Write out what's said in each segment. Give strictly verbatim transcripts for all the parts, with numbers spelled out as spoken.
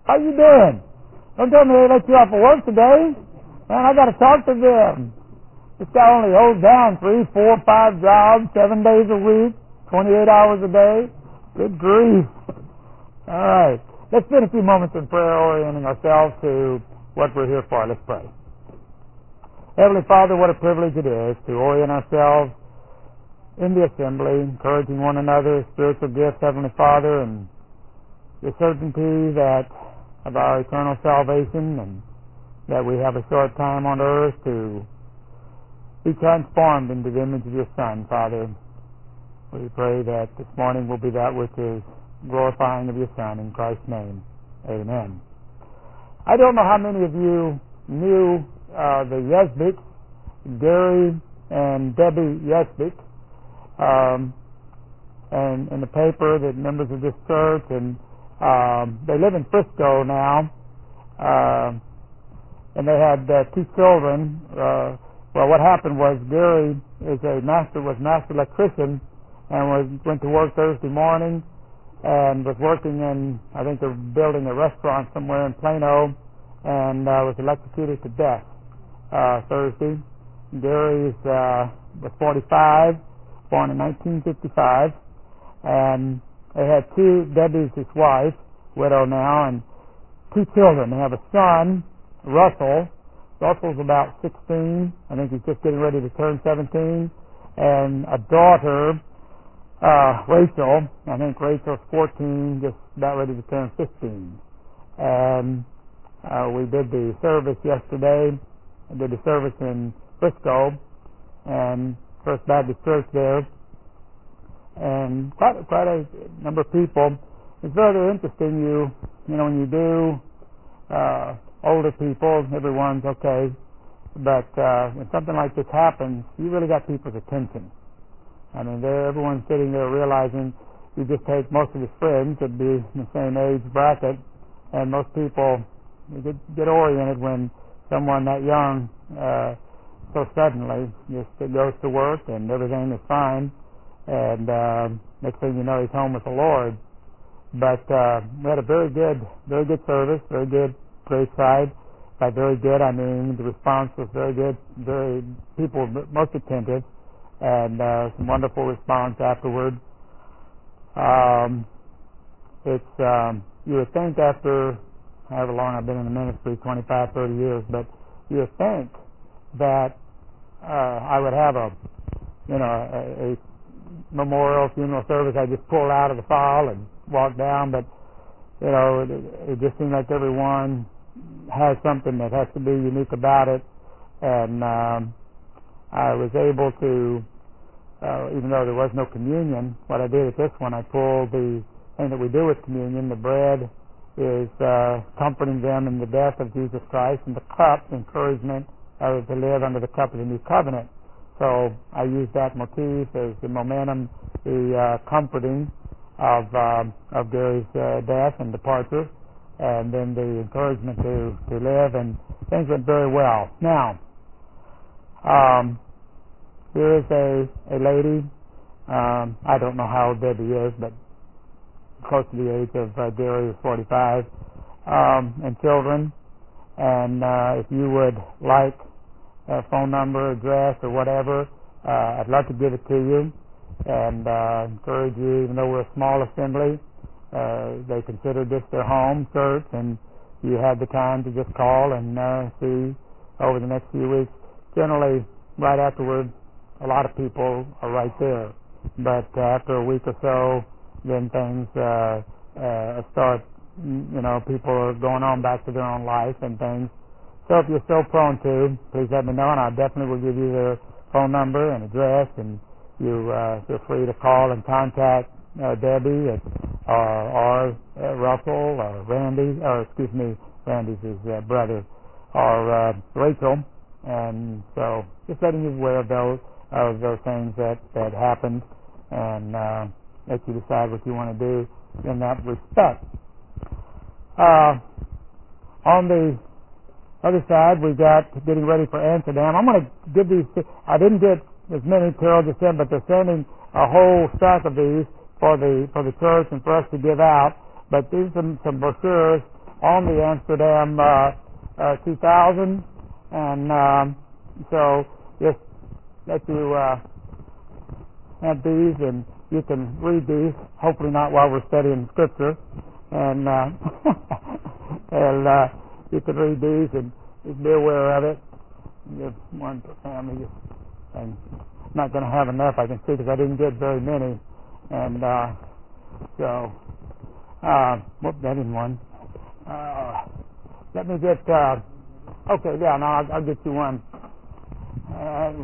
How you doing? Don't tell me they let you off of work today. Man, I got to talk to them. This guy only holds down three, four, five jobs, seven days a week, twenty-eight hours a day. Good grief. All right. Let's spend a few moments in prayer orienting ourselves to what we're here for. Let's pray. Heavenly Father, what a privilege it is to orient ourselves in the assembly, encouraging one another, spiritual gifts, Heavenly Father, and the certainty that of our eternal salvation and that we have a short time on earth to be transformed into the image of your Son, Father. We pray that this morning will be that which is glorifying of your Son. In Christ's name, amen. I don't know how many of you knew uh, the Yesbicks, Gary and Debbie Yesbick, um, and in the paper that members of this church, and um, they live in Frisco now, uh, and they had uh, two children. Uh, well, what happened was Gary is a master was master electrician and was went to work Thursday morning and was working in, I think they're building a restaurant somewhere in Plano, and uh, was electrocuted to death uh, Thursday. Gary uh, was forty-five, born in nineteen fifty-five, and they had two, Debbie's his wife, widow now, and two children. They have a son, Russell. Russell's about sixteen. I think he's just getting ready to turn seventeen. And a daughter, uh, Rachel. I think Rachel's fourteen, just about ready to turn fifteen. And uh, we did the service yesterday. I did the service in Frisco and First Baptist Church there. And quite, quite a number of people. It's very interesting, you, you know, when you do uh, older people, everyone's okay. But uh, when something like this happens, you really got people's attention. I mean, everyone's sitting there realizing you just take most of his friends that be in the same age bracket, and most people get, get oriented when someone that young uh, so suddenly just goes to work and everything is fine, and uh, next thing you know, he's home with the Lord. But uh, we had a very good, very good service, very good praise side. By very good, I mean the response was very good, very people were most attentive, and uh, some wonderful response afterward. Um, it's um, you would think after however long I've been in the ministry, twenty-five, thirty years, but you would think that uh, I would have a, you know, a, a memorial funeral service. I just pulled out of the file and walked down, but you know, it, it just seemed like everyone has something that has to be unique about it, and um, I was able to, uh, even though there was no communion, what I did at this one, I pulled the thing that we do with communion. The bread is uh, comforting them in the death of Jesus Christ, and the cup, encouragement uh, to live under the cup of the new covenant. So I used that motif as the momentum, the uh, comforting of um, of Gary's uh, death and departure, and then the encouragement to, to live, and things went very well. Now, um, here is a, a lady, um, I don't know how old Debbie is, but close to the age of uh, Gary, is forty-five, um, and children, and uh, if you would like a phone number, address, or whatever, uh, I'd love to give it to you, and uh, encourage you, even though we're a small assembly, uh, they consider this their home church, and you have the time to just call and uh, see over the next few weeks. Generally, right afterward, a lot of people are right there, but uh, after a week or so, then things uh, uh, start, you know, people are going on back to their own life and things. So if you're so prone to, please let me know, and I definitely will give you their phone number and address, and you uh, feel free to call and contact uh, Debbie at, uh, or uh, Russell or Randy, or excuse me, Randy's his uh, brother, or uh, Rachel. And so just letting you aware of those of those things that that happened, and uh, let you decide what you want to do in that respect. Uh, on the other side, we got getting ready for Amsterdam. I'm going to give these. I didn't get as many Carol just said, but they're sending a whole stack of these for the for the church and for us to give out. But these are some, some brochures, on the Amsterdam uh, uh, two thousand, and um, so just let you uh, have these, and you can read these. Hopefully not while we're studying Scripture, and uh, and uh, you can read these and just be aware of it. Give one per family, and I'm not going to have enough, I can see, because I didn't get very many, and uh, so uh, whoop, that in one. Uh, let me get. Uh, okay, yeah, no, I'll, I'll get you one. Uh,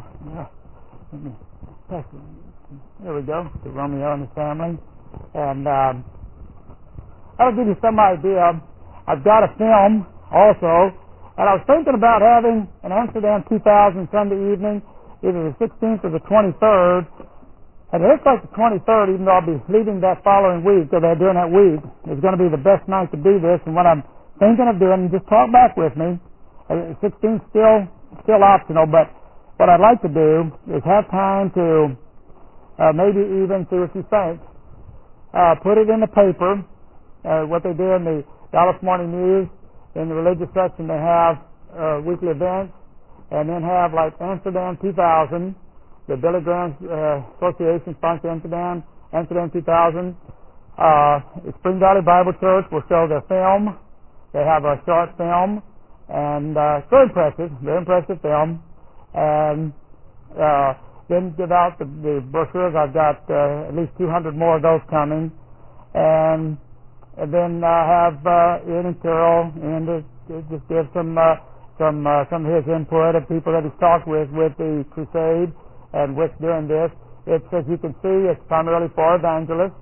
let me pass it. There we go, to Romeo and his family. And um, that'll give you some idea. I've got a film also, and I was thinking about having an Amsterdam two thousand Sunday evening, either the sixteenth or the twenty-third. And it looks like the twenty-third, even though I'll be leaving that following week, or during that week, is going to be the best night to do this. And what I'm thinking of doing, just talk back with me, uh, sixteenth still, still optional, but what I'd like to do is have time to Uh, maybe even, see what you think, uh, put it in the paper, uh, what they do in the Dallas Morning News, in the religious section they have uh, weekly events, and then have like Amsterdam two thousand, the Billy Graham uh, Association sponsor Amsterdam, Amsterdam two thousand, uh, Spring Valley Bible Church will show their film. They have a short film, and uh, it's very impressive, very impressive film, and uh, then give out the, the brochures. I've got uh, at least two hundred more of those coming, and, and then uh, have uh, Ian and Carol, and to, to just give some uh, some uh, some of his input of people that he's talked with with the crusade and with doing this. It's, as you can see, it's primarily for evangelists,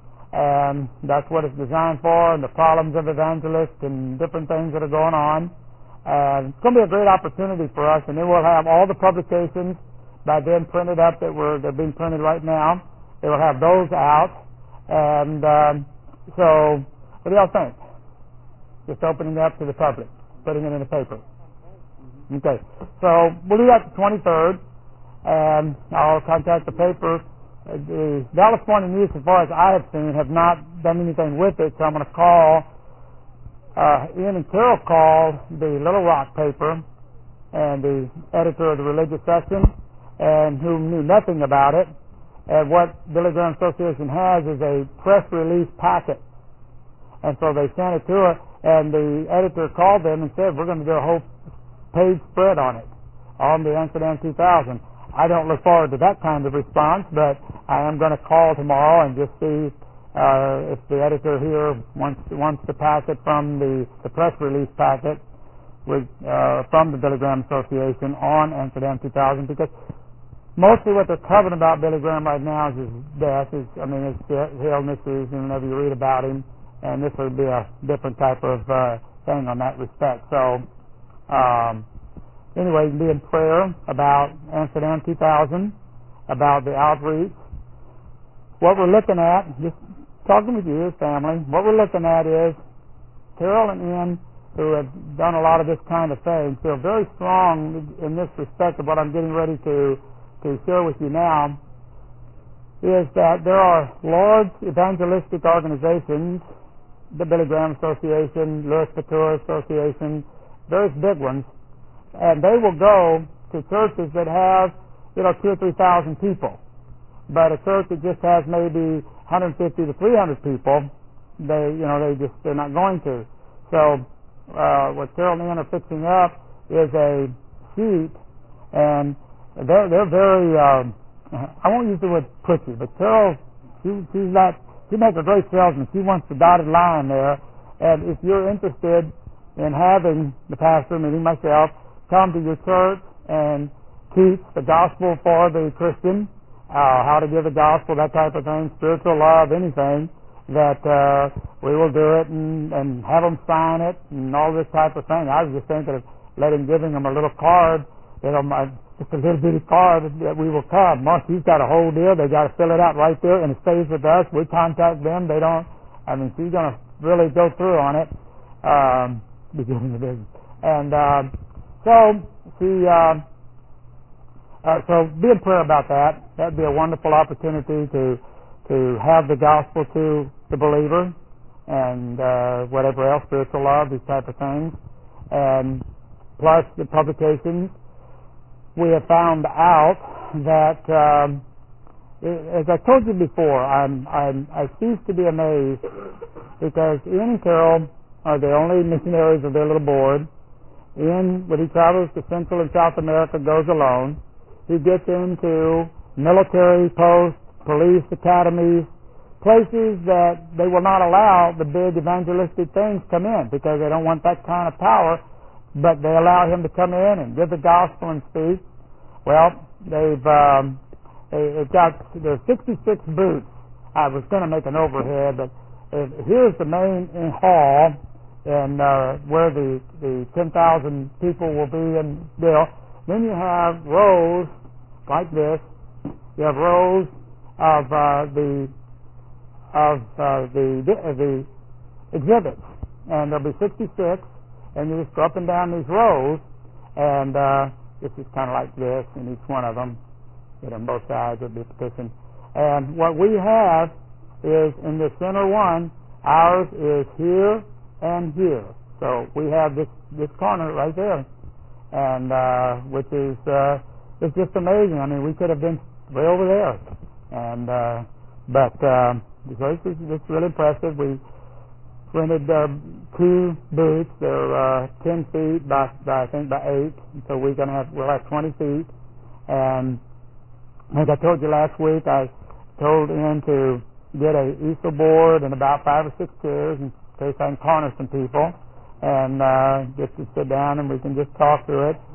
and that's what it's designed for, and the problems of evangelists and different things that are going on. And it's going to be a great opportunity for us, and then we'll have all the publications by then printed up that were they're being printed right now. They will have those out, and um, so what do y'all think? Just opening it up to the public, putting it in the paper. Okay, so we'll do that the twenty-third, and I'll contact the paper. Uh, the Dallas Morning News, as far as I have seen, have not done anything with it, so I'm going to call. Uh, Ian and Carol called the Little Rock paper and the editor of the religious section, and who knew nothing about it. And what Billy Graham Association has is a press release packet. And so they sent it to her, and the editor called them and said, we're going to do a whole page spread on it, on the Amsterdam two thousand. I don't look forward to that kind of response, but I am going to call tomorrow and just see uh, if the editor here wants, wants to pass it from the, the press release packet with, uh, from the Billy Graham Association on Amsterdam two thousand, because mostly what they're covering about Billy Graham right now is his death. Is, I mean, his illnesses, and whenever you read about him, and this would be a different type of uh, thing on that respect. So, um, anyway, be in prayer about Amsterdam two thousand, about the outreach. What we're looking at, just talking with you, his family, what we're looking at is Carol and Ian, who have done a lot of this kind of thing, feel very strong in this respect of what I'm getting ready to to share with you now, is that there are large evangelistic organizations, the Billy Graham Association, Louis Couture Association, various big ones, and they will go to churches that have, you know, two or three thousand people. But a church that just has maybe one hundred fifty to three hundred people, they, you know, they just, they're not going to. So, uh, what Carol and Ian are fixing up is a sheet, and they're, they're very, um, I won't use the word pushy, but Carol, she, she's not, she makes a great salesman. She wants the dotted line there. And if you're interested in having the pastor, meaning myself, come to your church and teach the gospel for the Christian, uh, how to give the gospel, that type of thing, spiritual love, anything, that uh, we will do it and, and have them sign it and all this type of thing. I was just thinking of letting, giving them a little card, you know, my, just a little bitty card that we will come. Once he's got a whole deal, they got to fill it out right there, and it stays with us. We contact them. They don't. I mean, she's going to really go through on it, um, beginning of business. And uh, so she, uh, uh, so be in prayer about that. That'd be a wonderful opportunity to to have the gospel to the believer, and uh, whatever else, spiritual love, these type of things, and plus the publications. We have found out that, um, as I told you before, I'm, I'm, I cease to be amazed because Ian and Carol are the only missionaries of their little board. Ian, when he travels to Central and South America, goes alone. He gets into military posts, police academies, places that they will not allow the big evangelistic things come in because they don't want that kind of power, but they allow him to come in and give the gospel and speak. Well, they've um, they, they've got there's sixty-six booths. I was going to make an overhead, but uh, here's the main in hall, and uh, where the the ten thousand people will be in Bill. Then you have rows like this. You have rows of uh, the of uh, the uh, the exhibits, and there'll be sixty-six, and you just go up and down these rows, and uh, this is kind of like this in each one of them. Get on both sides of the petition, and what we have is in the center one. Ours is here and here, so we have this this corner right there, and uh, which is uh, it's just amazing. I mean, we could have been way over there, and uh, but um, this is it's really impressive. We rented uh, two booths. They're uh, ten feet by, by I think by eight, so we're gonna have we'll have twenty feet. And like I told you last week, I told Ian to get a easel board and about five or six chairs in case I can corner some people, and uh, just to sit down and we can just talk through it.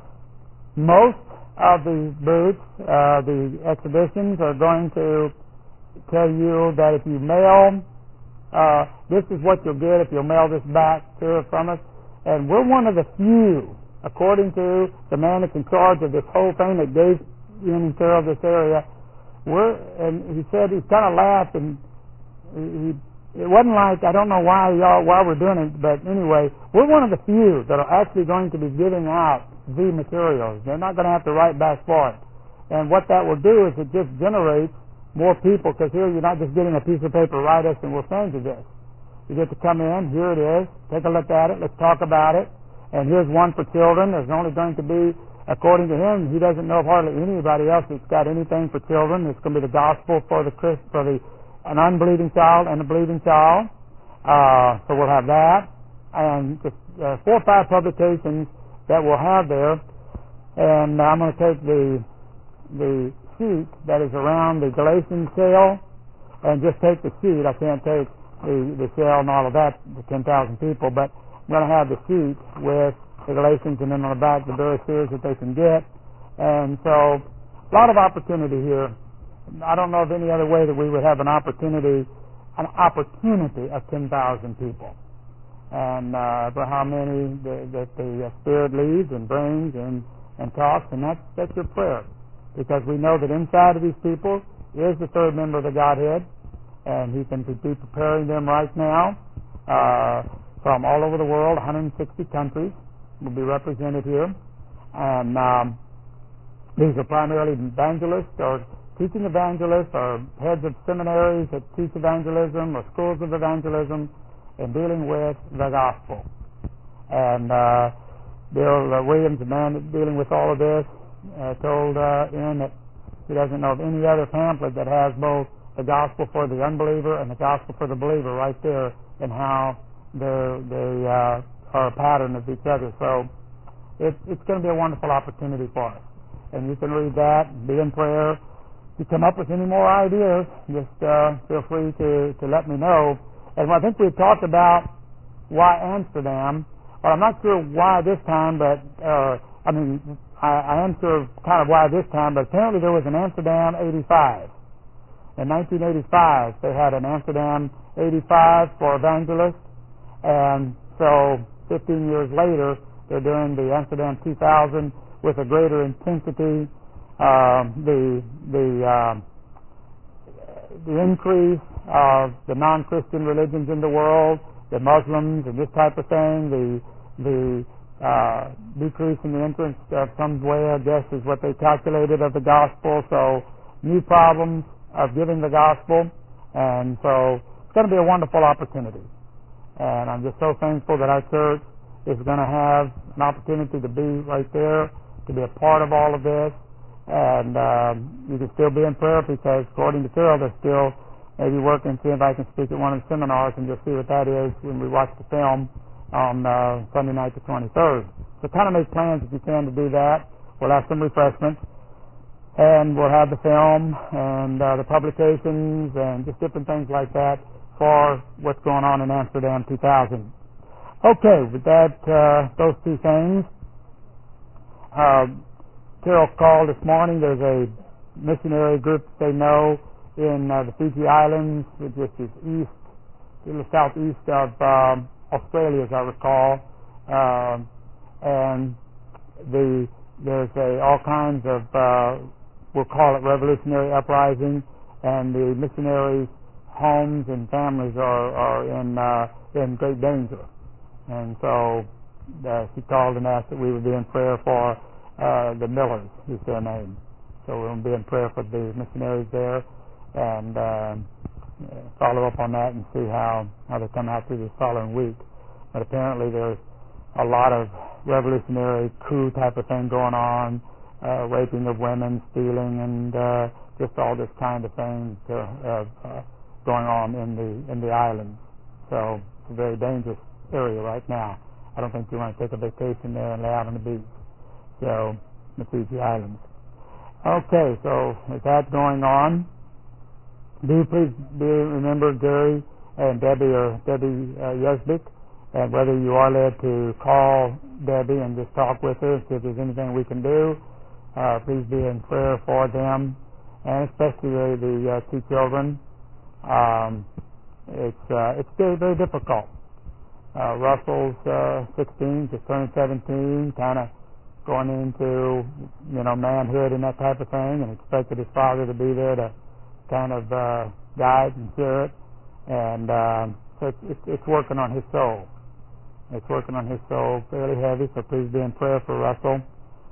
Most of these booths, uh, the exhibitions, are going to tell you that if you mail, uh, this is what you'll get if you'll mail this back to from us. And we're one of the few, according to the man that's in charge of this whole thing that gave Ian and Carol this area. We're, and he said, he kind of laughed, and he, it wasn't like, I don't know why y'all, why we're doing it, but anyway, we're one of the few that are actually going to be giving out the materials. They're not going to have to write back for it. And what that will do is it just generates more people, because here you're not just getting a piece of paper, write us and we'll send you this. You get to come in, here it is, take a look at it, let's talk about it, and here's one for children. There's only going to be, according to him, he doesn't know of hardly anybody else that's got anything for children. It's going to be the gospel for the Christ, for the an unbelieving child and a believing child. Uh, so we'll have that, and just uh, four or five publications that we'll have there. And I'm going to take the the sheet that is around the Galatian shell and just take the sheet. I can't take the, the shell and all of that, the ten thousand people, but I'm going to have the sheet with the Galatians, and then on the back the various series that they can get. And so a lot of opportunity here. I don't know of any other way that we would have an opportunity an opportunity of ten thousand people. And uh, for how many the, that the Spirit leads and brings and, and talks, and that's, that's your prayer. Because we know that inside of these people is the third member of the Godhead, and he can be preparing them right now uh, from all over the world. one hundred sixty countries will be represented here. And um, these are primarily evangelists or teaching evangelists or heads of seminaries that teach evangelism or schools of evangelism and dealing with the gospel. And uh, Bill uh, Williams, the man that's dealing with all of this, uh, told uh, Ian that he doesn't know of any other pamphlet that has both the gospel for the unbeliever and the gospel for the believer right there, and how they they uh, are a pattern of each other. So it, it's going to be a wonderful opportunity for us. And you can read that, be in prayer. If you come up with any more ideas, just uh, feel free to, to let me know. And I think we talked about why Amsterdam. Well, I'm not sure why this time, but uh, I mean, I, I am sure kind of why this time, but apparently there was an Amsterdam eighty-five. In nineteen eighty-five, they had an Amsterdam eighty-five for evangelists, and so fifteen years later, they're doing the Amsterdam two thousand with a greater intensity. Uh, the the uh, the increase of the non-Christian religions in the world, the Muslims and this type of thing, the the uh, decrease in the interest of some way, I guess, is what they calculated of the gospel. So new problems of giving the gospel, and so it's going to be a wonderful opportunity. And I'm just so thankful that our church is going to have an opportunity to be right there, to be a part of all of this. And um, you can still be in prayer because, according to Carol, they're still maybe working to see if I can speak at one of the seminars, and you'll see what that is when we watch the film on uh, Sunday night the twenty-third. So kind of make plans if you can to do that. We'll have some refreshments, and we'll have the film and uh, the publications and just different things like that for what's going on in Amsterdam two thousand. Okay, with that, uh, those two things. Uh, Carol called this morning. There's a missionary group that they know in uh, the Fiji Islands, which is east, a little southeast of um, Australia, as I recall. Um, and the there's a, all kinds of, uh, we'll call it revolutionary uprising, and the missionaries' homes and families are, are in uh, in great danger. And so uh, she called and asked that we would be in prayer for uh, the Millers, is their name. So we're going to be in prayer for the missionaries there and uh, follow up on that and see how, how they come out through this following week. But apparently there's a lot of revolutionary coup type of thing going on, uh, raping of women, stealing, and uh, just all this kind of thing to, uh, uh, going on in the in the islands. So it's a very dangerous area right now. I don't think you want to take a vacation there and lay out on the beach. So the Fiji Islands. Okay, so with that going on, do please do remember Gary and Debbie or Debbie uh, Yusbik, and whether you are led to call Debbie and just talk with her, see if there's anything we can do. Uh, please be in prayer for them, and especially the, the uh, two children. Um, it's uh, it's very very difficult. Uh, Russell's uh, sixteen, just turned seventeen, kind of going into you know manhood and that type of thing, and expected his father to be there to kind of uh, guide and steer it, and um, so it's, it's, it's working on his soul. It's working on his soul fairly heavy, so please be in prayer for Russell.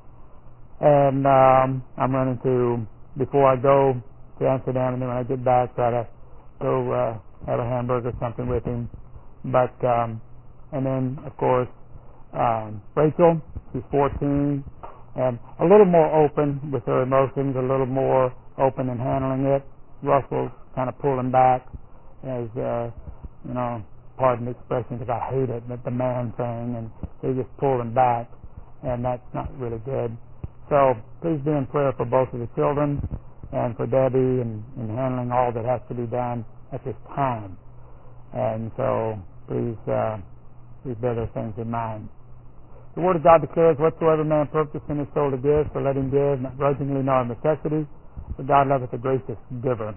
And um, I'm running to, before I go to Amsterdam, and then when I get back, try to go uh, have a hamburger or something with him. But, um, and then, of course, um, Rachel, she's fourteen, and a little more open with her emotions, a little more open in handling it. Russell's kind of pulling back, as, uh, you know, pardon the expression because I hate it, but the man thing, and they're just pulling back, and that's not really good. So please be in prayer for both of the children and for Debbie and, and handling all that has to be done at this time. And so please, uh, please bear those things in mind. The Word of God declares, whatsoever man purpose in his soul to give, so let him give, not grudgingly nor of necessity, for God loveth a gracious giver.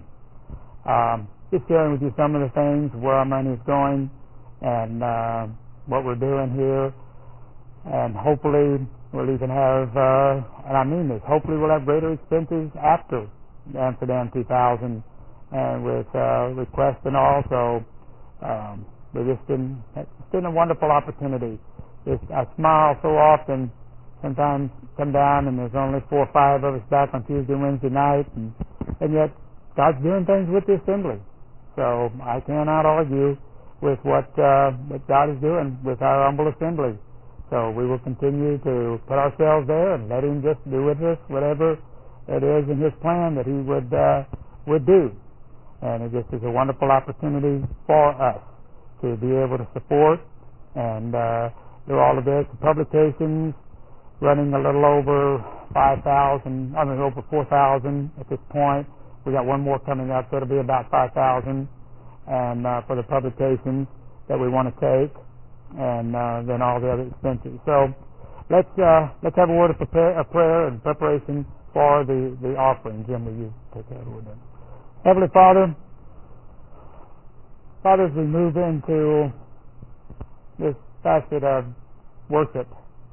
Um, just sharing with you some of the things, where our money is going, and uh, what we're doing here, and hopefully we'll even have, uh, and I mean this, hopefully we'll have greater expenses after Amsterdam two thousand, and with uh, requests and all. So um, we've just been, it's been a wonderful opportunity. Just, I smile so often. Sometimes come down and there's only four or five of us back on Tuesday and Wednesday night, and, and yet God's doing things with the assembly. So I cannot argue with what uh, what God is doing with our humble assembly. So we will continue to put ourselves there and let Him just do with us whatever it is in His plan that He would uh, would do. And it just is a wonderful opportunity for us to be able to support and uh, do all of this. The publications running a little over five thousand, I mean over four thousand at this point. We got one more coming up, so it'll be about five thousand, and uh, for the publications that we want to take, and uh, then all the other expenses. So let's uh, let's have a word of prepare, a prayer and preparation for the, the offering. Jim, will you take that word in? Heavenly Father, Father, as we move into this facet of worship,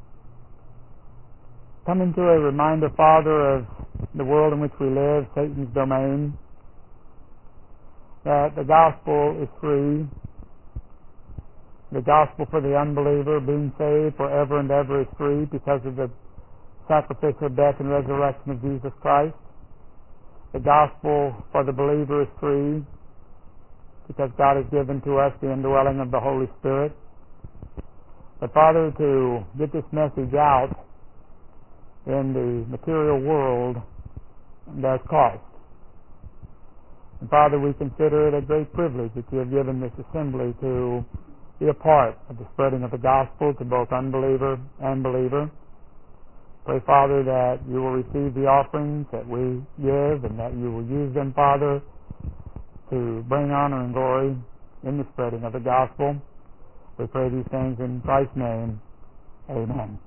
coming to a reminder, Father, of the world in which we live, Satan's domain, that the gospel is free. The gospel for the unbeliever, being saved forever and ever, is free because of the sacrificial death and resurrection of Jesus Christ. The gospel for the believer is free because God has given to us the indwelling of the Holy Spirit. But Father, to get this message out in the material world does cost. And Father, we consider it a great privilege that you have given this assembly to be a part of the spreading of the gospel to both unbeliever and believer. Pray, Father, that you will receive the offerings that we give and that you will use them, Father, to bring honor and glory in the spreading of the gospel. We pray these things in Christ's name. Amen.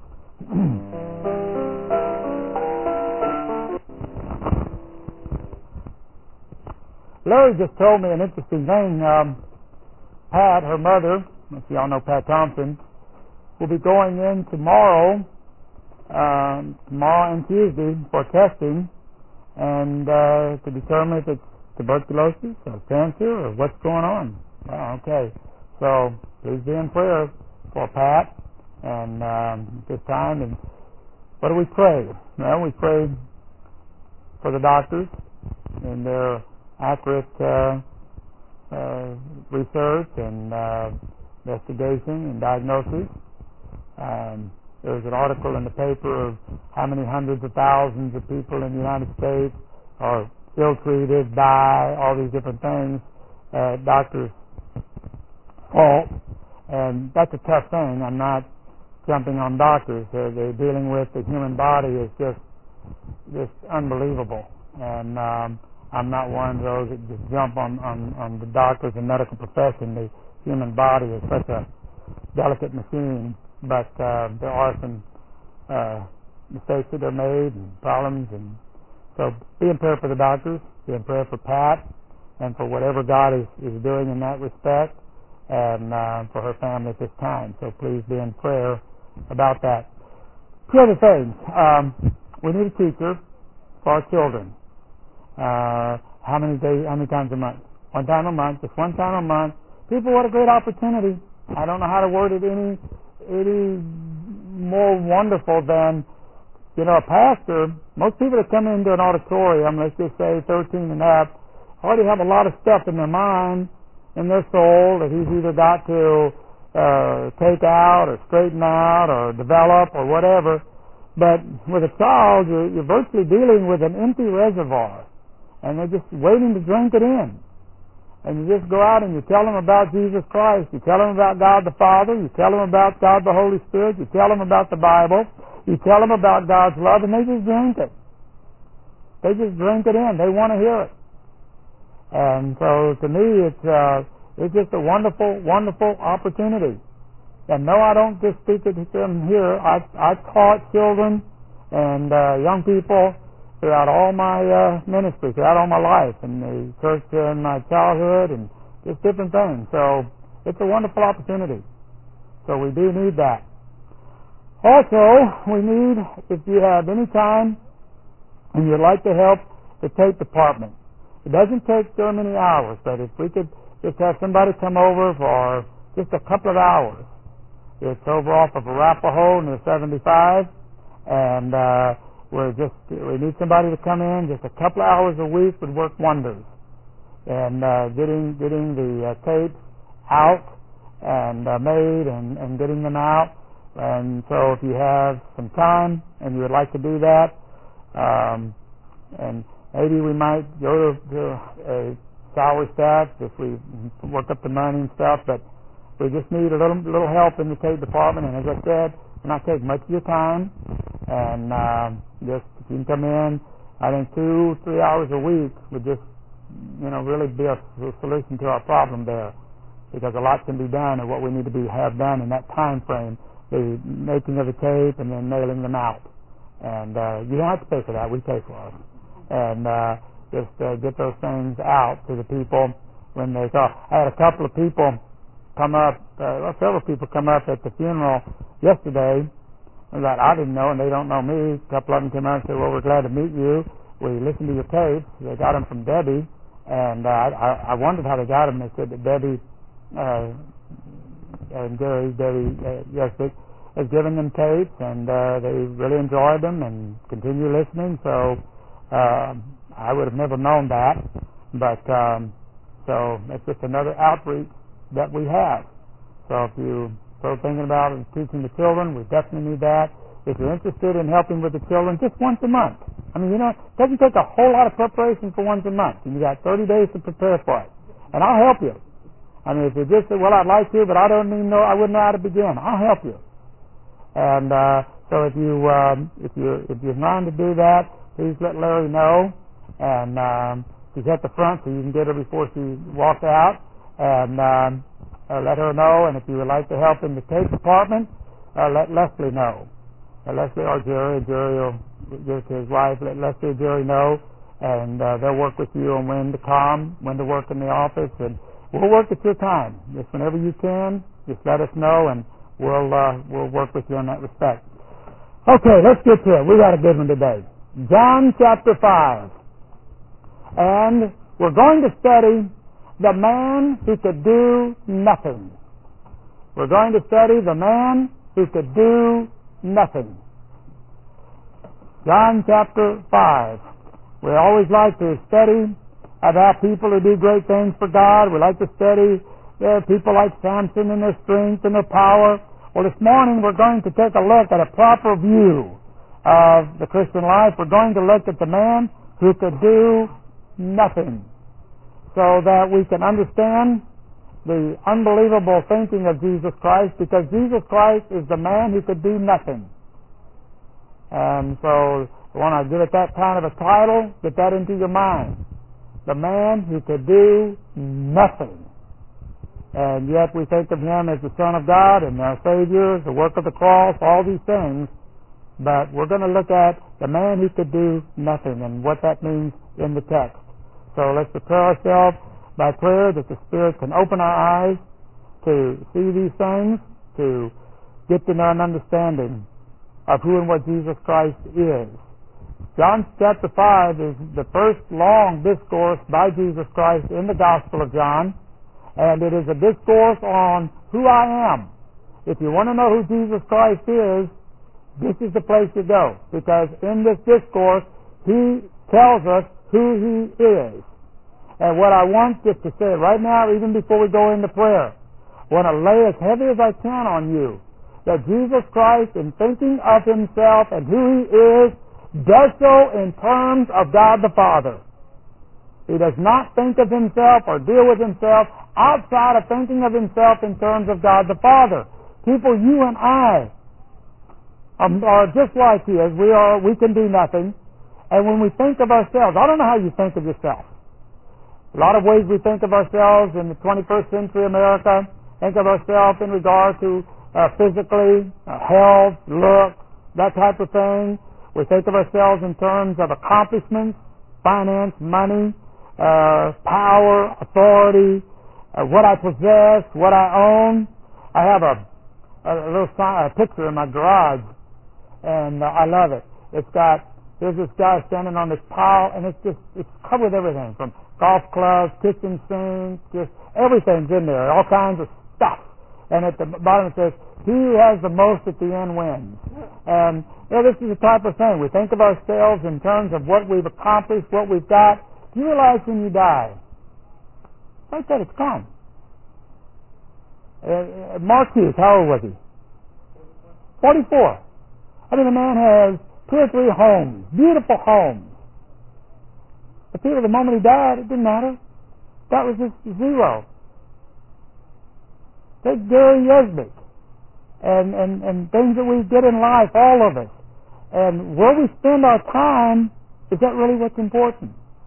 Larry just told me an interesting thing. Um, Pat, her mother, if you all know Pat Thompson, will be going in tomorrow, um, tomorrow and Tuesday for testing and uh, to determine if it's tuberculosis or cancer or what's going on. Oh, okay. So please be in prayer for Pat and um, this time. And what do we pray? Well, we pray for the doctors and their accurate uh, uh, research and uh, investigation and diagnosis. Um, there was an article in the paper of how many hundreds of thousands of people in the United States are ill-treated, die, all these different things. Uh, doctors' fault, and that's a tough thing. I'm not jumping on doctors. Uh, they're dealing with the human body is just just unbelievable, and um, I'm not one of those that just jump on, on, on the doctors and medical profession. The human body is such a delicate machine, but uh, there are some uh, mistakes that are made and problems, and so be in prayer for the doctors, be in prayer for Pat, and for whatever God is, is doing in that respect, and uh, for her family at this time. So please be in prayer about that. Two other things. Um, we need a teacher for our children. Uh, how many days, how many times a month? One time a month, just one time a month. People, what a great opportunity. I don't know how to word it any, any more wonderful than, you know, a pastor. Most people that come into an auditorium, let's just say thirteen and up, already have a lot of stuff in their mind, in their soul, that he's either got to uh, take out or straighten out or develop or whatever. But with a child, you're, you're virtually dealing with an empty reservoir, and they're just waiting to drink it in. And you just go out and you tell them about Jesus Christ. You tell them about God the Father. You tell them about God the Holy Spirit. You tell them about the Bible. You tell them about God's love, and they just drink it. They just drink it in. They want to hear it. And so to me, it's uh, it's just a wonderful, wonderful opportunity. And no, I don't just speak it to them here. I I taught children and uh, young people throughout all my uh, ministry, throughout all my life, in the church in my childhood, and just different things. So it's a wonderful opportunity. So we do need that. Also, we need, if you have any time and you'd like to help the tape department. It doesn't take so many hours, but if we could just have somebody come over for just a couple of hours. It's over off of Arapahoe near seventy-five, and uh, we're just we need somebody to come in. Just a couple of hours a week would work wonders, and uh, getting getting the uh, tapes out and uh, made and, and getting them out. And so, if you have some time and you would like to do that, um, and maybe we might go to, to a salary staff if we work up the money and stuff, but we just need a little little help in the tape department. And as I said, we're not taking much of your time, and uh, just if you can come in, I think two, three hours a week would just, you know, really be a solution to our problem there, because a lot can be done of what we need to be have done in that time frame, the making of the tape and then mailing them out. And uh, you don't have to pay for that; we pay for it, and uh, just uh, get those things out to the people when they go. I had a couple of people come up, uh, well, several people come up at the funeral yesterday that I didn't know, and they don't know me. A couple of them came out and said, well, we're glad to meet you. We listened to your tapes. They got them from Debbie, and uh, I, I wondered how they got them. They said that Debbie uh, and Gary, Debbie uh, Yesvik, has given them tapes, and uh, they really enjoyed them and continue listening. So uh, I would have never known that, but um, So that's just another outreach that we have. So if you start thinking about teaching the children, we definitely need that. If you're interested in helping with the children, just once a month. I mean, you know, it doesn't take a whole lot of preparation for once a month. And you got thirty days to prepare for it. And I'll help you. I mean, if you just say, well, I'd like to, but I don't even know, I wouldn't know how to begin, I'll help you. And uh, so if you um, if you if you're trying to do that, please let Larry know. And um, she's at the front, so you can get her before she walks out. And um, uh, let her know. And if you would like to help in the cake department, uh, let Leslie know. Uh, Leslie or Jerry, Jerry will give it to his wife. Let Leslie or Jerry know, and uh, they'll work with you on when to come, when to work in the office, and we'll work at your time. Just whenever you can, just let us know, and we'll uh, we'll work with you in that respect. Okay, let's get to it. We got a good one today. John chapter five, and we're going to study the man who could do nothing. We're going to study the man who could do nothing. John chapter five. We always like to study about people who do great things for God. We like to study uh, people like Samson and their strength and their power. Well, this morning we're going to take a look at a proper view of the Christian life. We're going to look at the man who could do nothing, so that we can understand the unbelievable thinking of Jesus Christ, because Jesus Christ is the man who could do nothing. And so when I give it that kind of a title, get that into your mind. The man who could do nothing. And yet we think of him as the Son of God and our Savior, the work of the cross, all these things. But we're going to look at the man who could do nothing and what that means in the text. So let's prepare ourselves by prayer that the Spirit can open our eyes to see these things, to get to know an understanding of who and what Jesus Christ is. John chapter five is the first long discourse by Jesus Christ in the Gospel of John, and it is a discourse on who I am. If you want to know who Jesus Christ is, this is the place to go, because in this discourse, he tells us who he is. And what I want just to say right now, even before we go into prayer, I want to lay as heavy as I can on you that Jesus Christ, in thinking of himself and who he is, does so in terms of God the Father. He does not think of himself or deal with himself outside of thinking of himself in terms of God the Father. People, you and I um, are just like he is. We are. We can do nothing. And when we think of ourselves, I don't know how you think of yourself. A lot of ways we think of ourselves in the twenty-first century America, think of ourselves in regard to uh, physically, uh, health, look, that type of thing. We think of ourselves in terms of accomplishments, finance, money, uh, power, authority, uh, what I possess, what I own. I have a, a little sign, a picture in my garage, and uh, I love it. It's got, there's this guy standing on this pile, and it's just, it's covered with everything from golf clubs, kitchen sinks, just everything's in there, all kinds of stuff. And at the bottom it says, he who has the most at the end wins. And you know, this is the type of thing. We think of ourselves in terms of what we've accomplished, what we've got. Do you realize when you die, like that, it's gone. Uh, Mark Hughes, how old was he? forty-four. I mean, the man has two or three homes, beautiful homes. But the moment he died, it didn't matter. That was just zero. Take Gary Yesbick and, and, and things that we get in life, all of us. And where we spend our time, is that really what's important?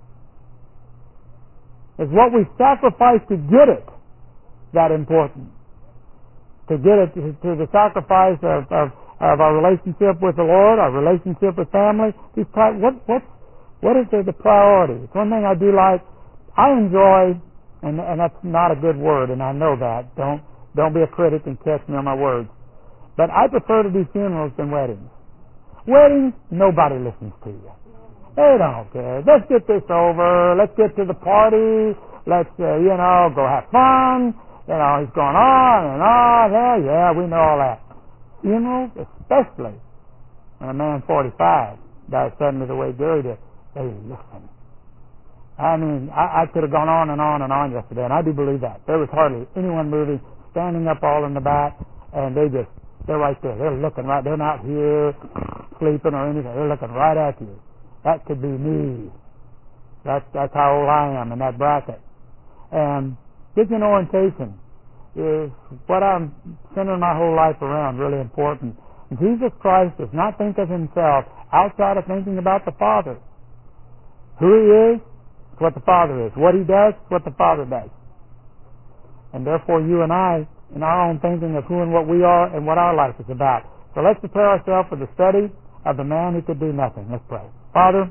Is what we sacrifice to get it that important? To get it, to, to the sacrifice of, of, of our relationship with the Lord, our relationship with family. These pri- what, what, what is the, the priority? It's one thing I do like. I enjoy, and, and that's not a good word, and I know that. Don't don't be a critic and catch me on my words. But I prefer to do funerals than weddings. Weddings, nobody listens to you. They don't care. Let's get this over. Let's get to the party. Let's, uh, you know, go have fun. You know, he's going on and on. Yeah, yeah, we know all that. Funerals, especially when a man forty-five dies suddenly the way Gary did, they listen. I mean, I, I could have gone on and on and on yesterday, and I do believe that. There was hardly anyone moving, standing up all in the back, and they just, they're right there. They're looking right, they're not here sleeping or anything. They're looking right at you. That could be me. That's, that's how old I am in that bracket. And vision orientation is what I'm centering my whole life around, really important. Jesus Christ does not think of himself outside of thinking about the Father. Who he is, is what the Father is. What he does, is what the Father does. And therefore you and I, in our own thinking of who and what we are and what our life is about. So let's prepare ourselves for the study of the man who could do nothing. Let's pray. Father,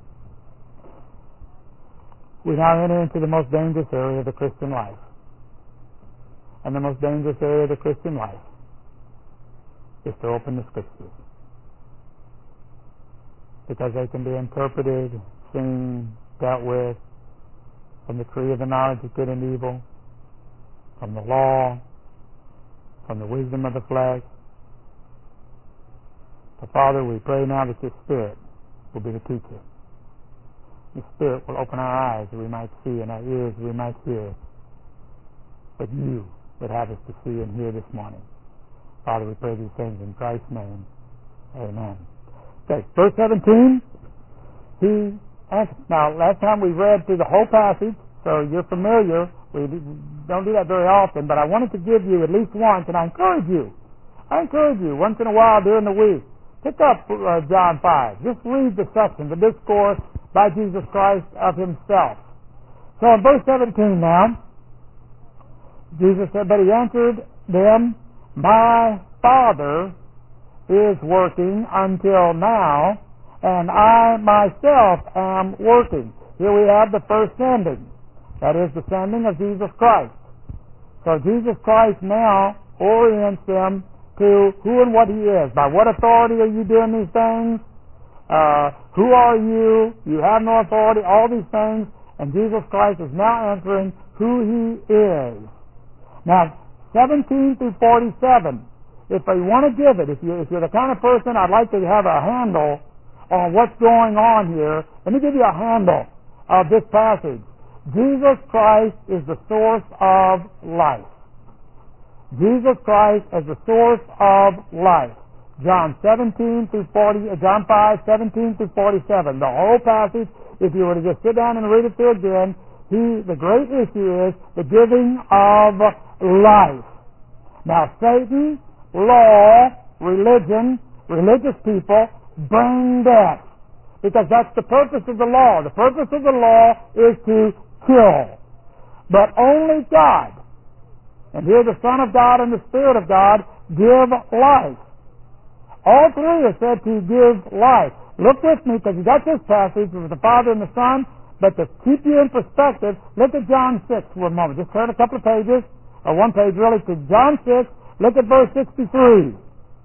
we now enter into the most dangerous area of the Christian life. And the most dangerous area of the Christian life is to open the Scriptures. Because they can be interpreted, seen, dealt with from the tree of the knowledge of good and evil, from the law, from the wisdom of the flesh. So Father, we pray now that your Spirit will be the teacher. Your Spirit will open our eyes that we might see and our ears that we might hear what you would have us to see and hear this morning. Father, we pray these things in Christ's name. Amen. Okay, verse seventeen. He asked, now, last time we read through the whole passage, so you're familiar. We don't do that very often, but I wanted to give you at least once, and I encourage you. I encourage you, once in a while during the week, pick up uh, John five. Just read the section, the discourse by Jesus Christ of himself. So in verse seventeen now, Jesus said, but he answered them, my Father is working until now, and I myself am working. Here we have the first sending. That is the sending of Jesus Christ. So Jesus Christ now orients them to who and what he is. By what authority are you doing these things? Uh, who are you? You have no authority. All these things. And Jesus Christ is now answering who he is. Now, seventeen through forty-seven. If you want to give it, if, you, if you're the kind of person I'd like to have a handle on what's going on here, let me give you a handle of this passage. Jesus Christ is the source of life. Jesus Christ is the source of life. John seventeen through forty, John five, seventeen through forty-seven. The whole passage, if you were to just sit down and read it through again, he, the great issue is the giving of life. Now, Satan, law, religion, religious people bring death. Because that's the purpose of the law. The purpose of the law is to kill. But only God, and here the Son of God and the Spirit of God, give life. All three are said to give life. Look with me, because you got this passage with the Father and the Son, but to keep you in perspective, look at John six for a moment. Just turn a couple of pages, or one page really, to John six. Look at verse sixty-three.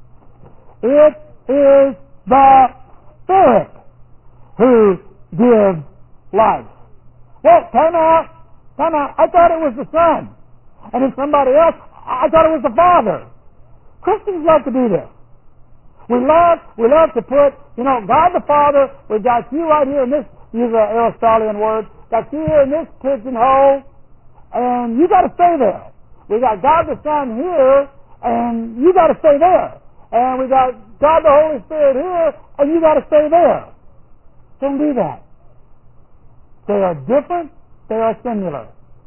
It is the Spirit who gives life. Well, time out. Time out. I thought it was the Son. And if somebody else, I thought it was the Father. Christians love to do this. We love, we love to put, you know, God the Father, we've got you right here in this, use an Aristotelian word, got you here in this pigeonhole, and you got to stay there. We got God the Son here, and you got to stay there. And we got God the Holy Spirit here, and you got to stay there. Don't do that. They are different, they are similar.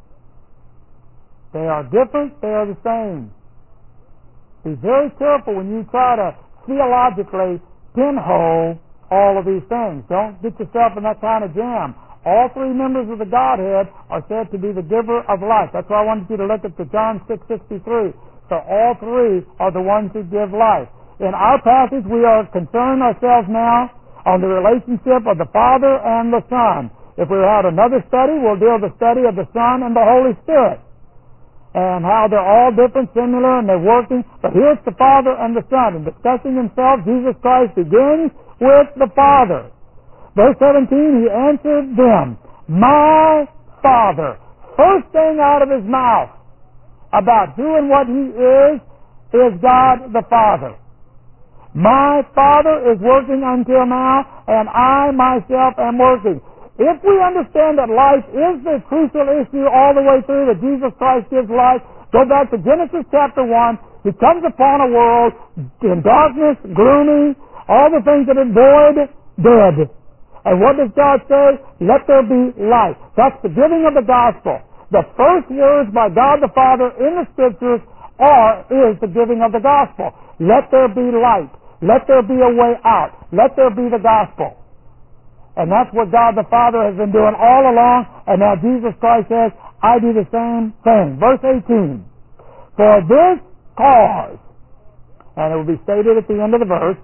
They are different, they are the same. Be very careful when you try to theologically pinhole all of these things. Don't get yourself in that kind of jam. All three members of the Godhead are said to be the giver of life. That's why I wanted you to look at the John six sixty-three. So all three are the ones who give life. In our passage, we are concerning ourselves now on the relationship of the Father and the Son. If we had another study, we'll deal with the study of the Son and the Holy Spirit, and how they're all different, similar, and they're working. But here's the Father and the Son. In discussing himself, Jesus Christ begins with the Father. Verse seventeen, he answered them, my Father. First thing out of his mouth about who and what he is, is God the Father. My Father is working until now, and I myself am working. If we understand that life is the crucial issue all the way through, that Jesus Christ gives life, go back to Genesis chapter one. He comes upon a world in darkness, gloomy, all the things that are void, dead. And what does God say? Let there be light. That's the giving of the gospel. The first words by God the Father in the Scriptures are, is the giving of the gospel. Let there be light. Let there be a way out. Let there be the gospel. And that's what God the Father has been doing all along, and now Jesus Christ says, I do the same thing. Verse eighteen. For this cause, and it will be stated at the end of the verse,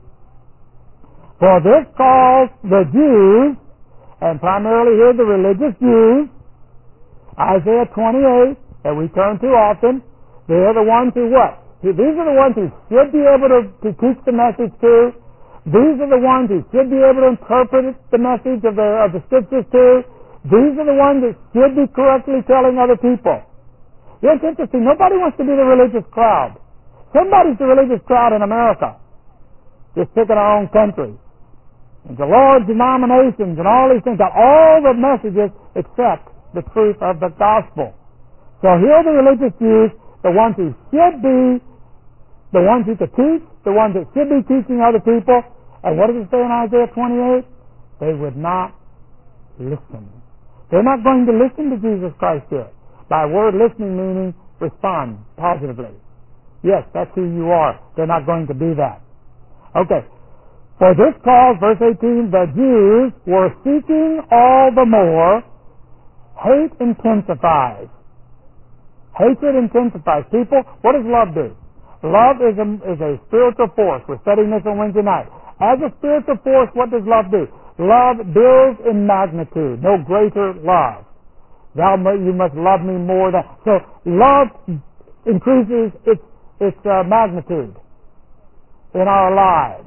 for this cause the Jews, and primarily here the religious Jews, Isaiah twenty-eight, that we turn to often, they're the ones who what? These are the ones who should be able to, to teach the message to. These are the ones who should be able to interpret the message of the, of the Scriptures to. These are the ones that should be correctly telling other people. You know, it's interesting. Nobody wants to be the religious crowd. Somebody's the religious crowd in America. Just pick in our own country. And the large denominations and all these things got all the messages except the truth of the gospel. So here are the religious Jews, the ones who should be, the ones who could teach, the ones that should be teaching other people. And what does it say in Isaiah twenty-eight? They would not listen. They're not going to listen to Jesus Christ here. By word listening meaning respond positively. Yes, that's who you are. They're not going to do that. Okay. For this cause, verse eighteen, the Jews were seeking all the more. Hate intensifies. Hatred intensifies. People, what does love do? Love is a, is a spiritual force. We're studying this on Wednesday night. As a spiritual force, what does love do? Love builds in magnitude. No greater love. Thou you must love me more than. So love increases its its uh, magnitude in our lives.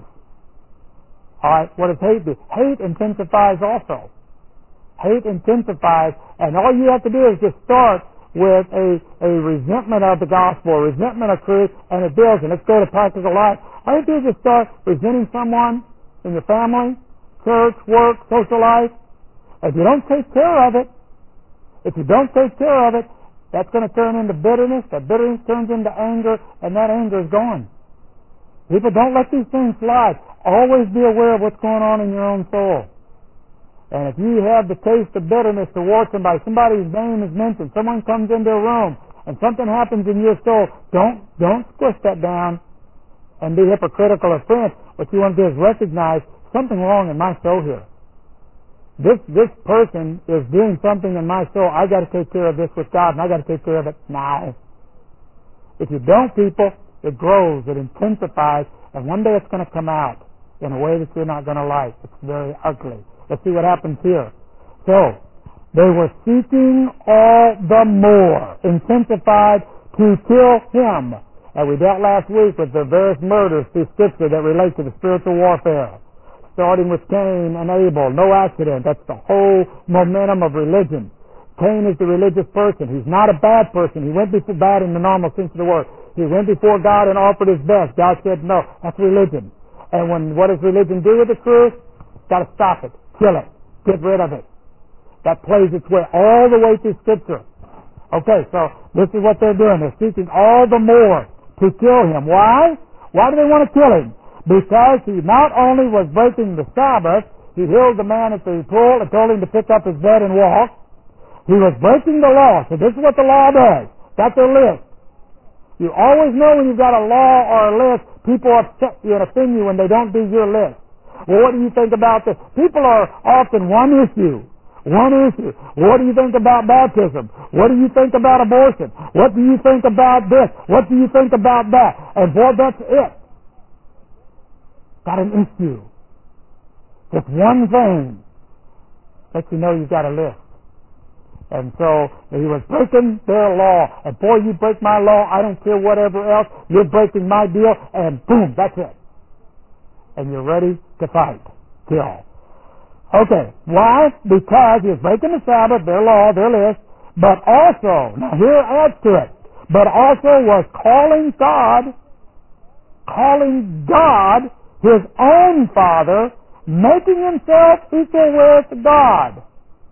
All right. What does hate do? Hate intensifies also. Hate intensifies, and all you have to do is just start with a a resentment of the gospel, a resentment of truth, and it builds. And let's go to practical life. All you do is just start resenting someone in your family, church, work, social life. If you don't take care of it, If you don't take care of it, that's going to turn into bitterness. That bitterness turns into anger, and that anger is gone. People, don't let these things slide. Always be aware of what's going on in your own soul. And if you have the taste of bitterness towards somebody, somebody's name is mentioned, someone comes into a room, and something happens in your soul, don't don't squish that down and be hypocritical or friends. What you want to do is recognize something wrong in my soul here. This this person is doing something in my soul. I got to take care of this with God, and I got to take care of it now. If you don't, people, it grows, it intensifies, and one day it's going to come out in a way that you're not going to like. It's very ugly. Let's see what happens here. So, they were seeking all the more, intensified to kill him. And we dealt last week with the various murders through Scripture that relate to the spiritual warfare. Starting with Cain and Abel, no accident. That's the whole momentum of religion. Cain is the religious person. He's not a bad person. He went before bad in the normal sense of the word. He went before God and offered his best. God said, no, that's religion. And when what does religion do with the truth? Got to stop it. Kill it. Get rid of it. That plays its way all the way through Scripture. Okay, so this is what they're doing. They're seeking all the more to kill him. Why? Why do they want to kill him? Because he not only was breaking the Sabbath, he healed the man at the pool and told him to pick up his bed and walk. He was breaking the law. So this is what the law does. That's a list. You always know when you've got a law or a list, people upset you and offend you when they don't do your list. Well, what do you think about this? People are often one issue. One issue. What do you think about baptism? What do you think about abortion? What do you think about this? What do you think about that? And boy, that's it. Got an issue. Just one thing lets you know you've got a list. And so he was breaking their law. And boy, you break my law, I don't care whatever else, you're breaking my deal, and boom, that's it. And you're ready to fight. Kill. Okay, why? Because he was breaking the Sabbath, their law, their list, but also, now here adds to it, but also was calling God, calling God his own Father, making himself equal with God.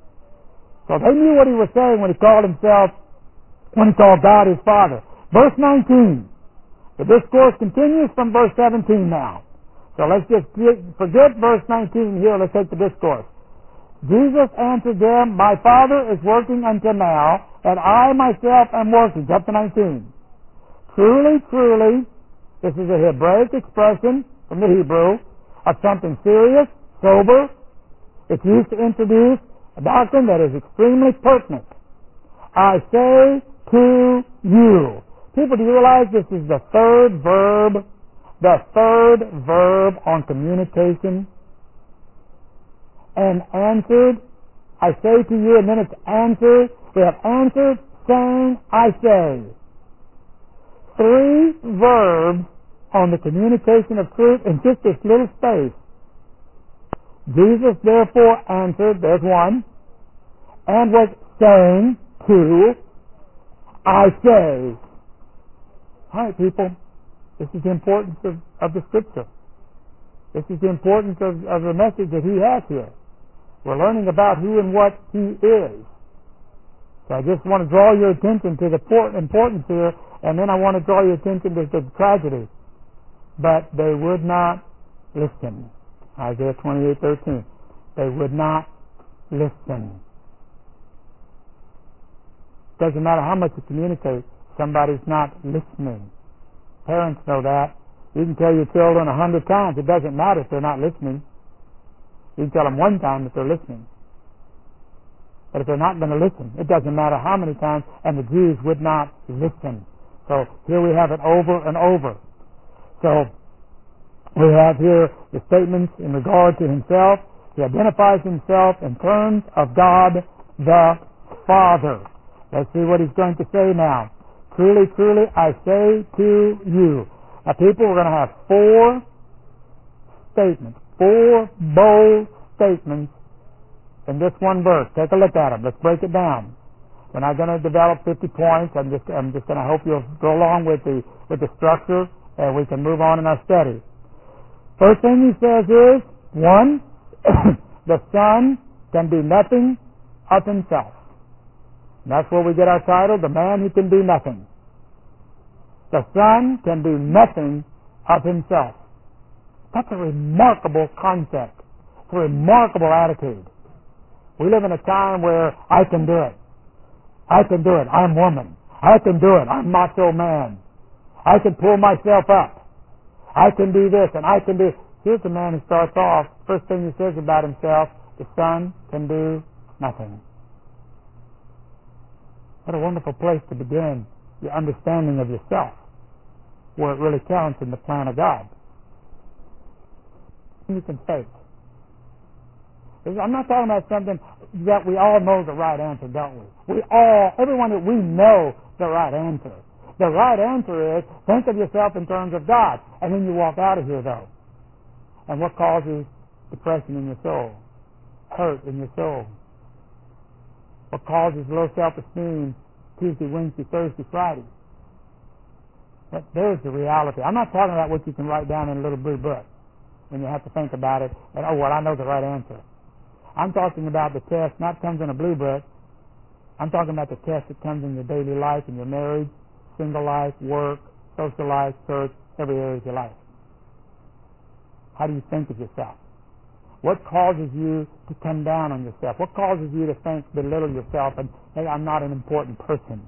So they knew what he was saying when he called himself, when he called God his Father. Verse nineteen. The discourse continues from verse seventeen now. So let's just forget verse nineteen here. Let's take the discourse. Jesus answered them, my Father is working until now, and I myself am working. Up to nineteen. Truly, truly, this is a Hebraic expression from the Hebrew of something serious, sober. It's used to introduce a doctrine that is extremely pertinent. I say to you. People, do you realize this is the third verb, the third verb on communication? And answered, I say to you, and then it's answered. We have answered, saying, I say. Three verbs on the communication of truth in just this little space. Jesus therefore answered, there's one, and was saying to, I say. All right, people, this is the importance of, of the Scripture. This is the importance of, of the message that he has here. We're learning about who and what he is. So I just want to draw your attention to the importance here, and then I want to draw your attention to the tragedy. But they would not listen. Isaiah twenty-eight thirteen. They would not listen. Doesn't matter how much you communicate, somebody's not listening. Parents know that. You can tell your children a hundred times. It doesn't matter if they're not listening. You can tell them one time if they're listening. But if they're not going to listen, it doesn't matter how many times, and the Jews would not listen. So here we have it over and over. So we have here the statements in regard to himself. He identifies himself in terms of God the Father. Let's see what he's going to say now. Truly, truly, I say to you. Now, people, we're going to have four statements, four bold statements in this one verse. Take a look at them. Let's break it down. We're not going to develop fifty points. I'm just, I'm just going to hope you'll go along with the with the structure, and we can move on in our study. First thing he says is, one, the Son can do nothing of himself. And that's where we get our title, The Man Who Can Do Nothing. The Son can do nothing of himself. That's a remarkable concept. It's a remarkable attitude. We live in a time where I can do it. I can do it. I'm woman. I can do it. I'm macho man. I can pull myself up. I can do this and I can do... Here's a man who starts off, first thing he says about himself, the Son can do nothing. What a wonderful place to begin your understanding of yourself, where it really counts in the plan of God. You can fake. I'm not talking about something that we all know the right answer, don't we? We all, everyone that we know the right answer. The right answer is, think of yourself in terms of God. And then you walk out of here, though. And what causes depression in your soul? Hurt in your soul? What causes low self-esteem Tuesday, Wednesday, Thursday, Friday? But there's the reality. I'm not talking about what you can write down in a little blue book when you have to think about it and, oh, well, I know the right answer. I'm talking about the test, not comes in a blue book. I'm talking about the test that comes in your daily life, in your marriage, single life, work, social life, church, every area of your life. How do you think of yourself? What causes you to come down on yourself? What causes you to think, belittle yourself, and, hey, I'm not an important person.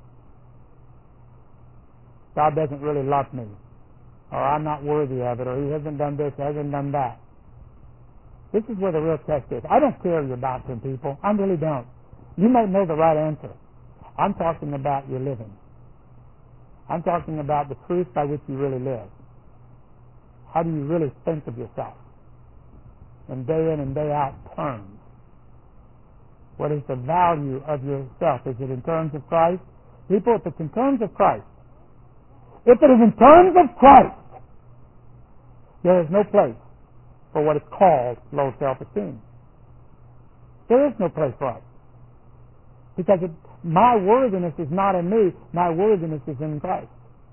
God doesn't really love me. Or I'm not worthy of it. Or he hasn't done this, he hasn't done that. This is where the real test is. I don't care your doctrine, people. I really don't. You may know the right answer. I'm talking about your living. I'm talking about the truth by which you really live. How do you really think of yourself? In day in and day out terms. What is the value of yourself? Is it in terms of Christ? People, if it's in terms of Christ, if it is in terms of Christ, there is no place for what is called low self-esteem. There is no place for it. Because it, my worthiness is not in me, my worthiness is in Christ.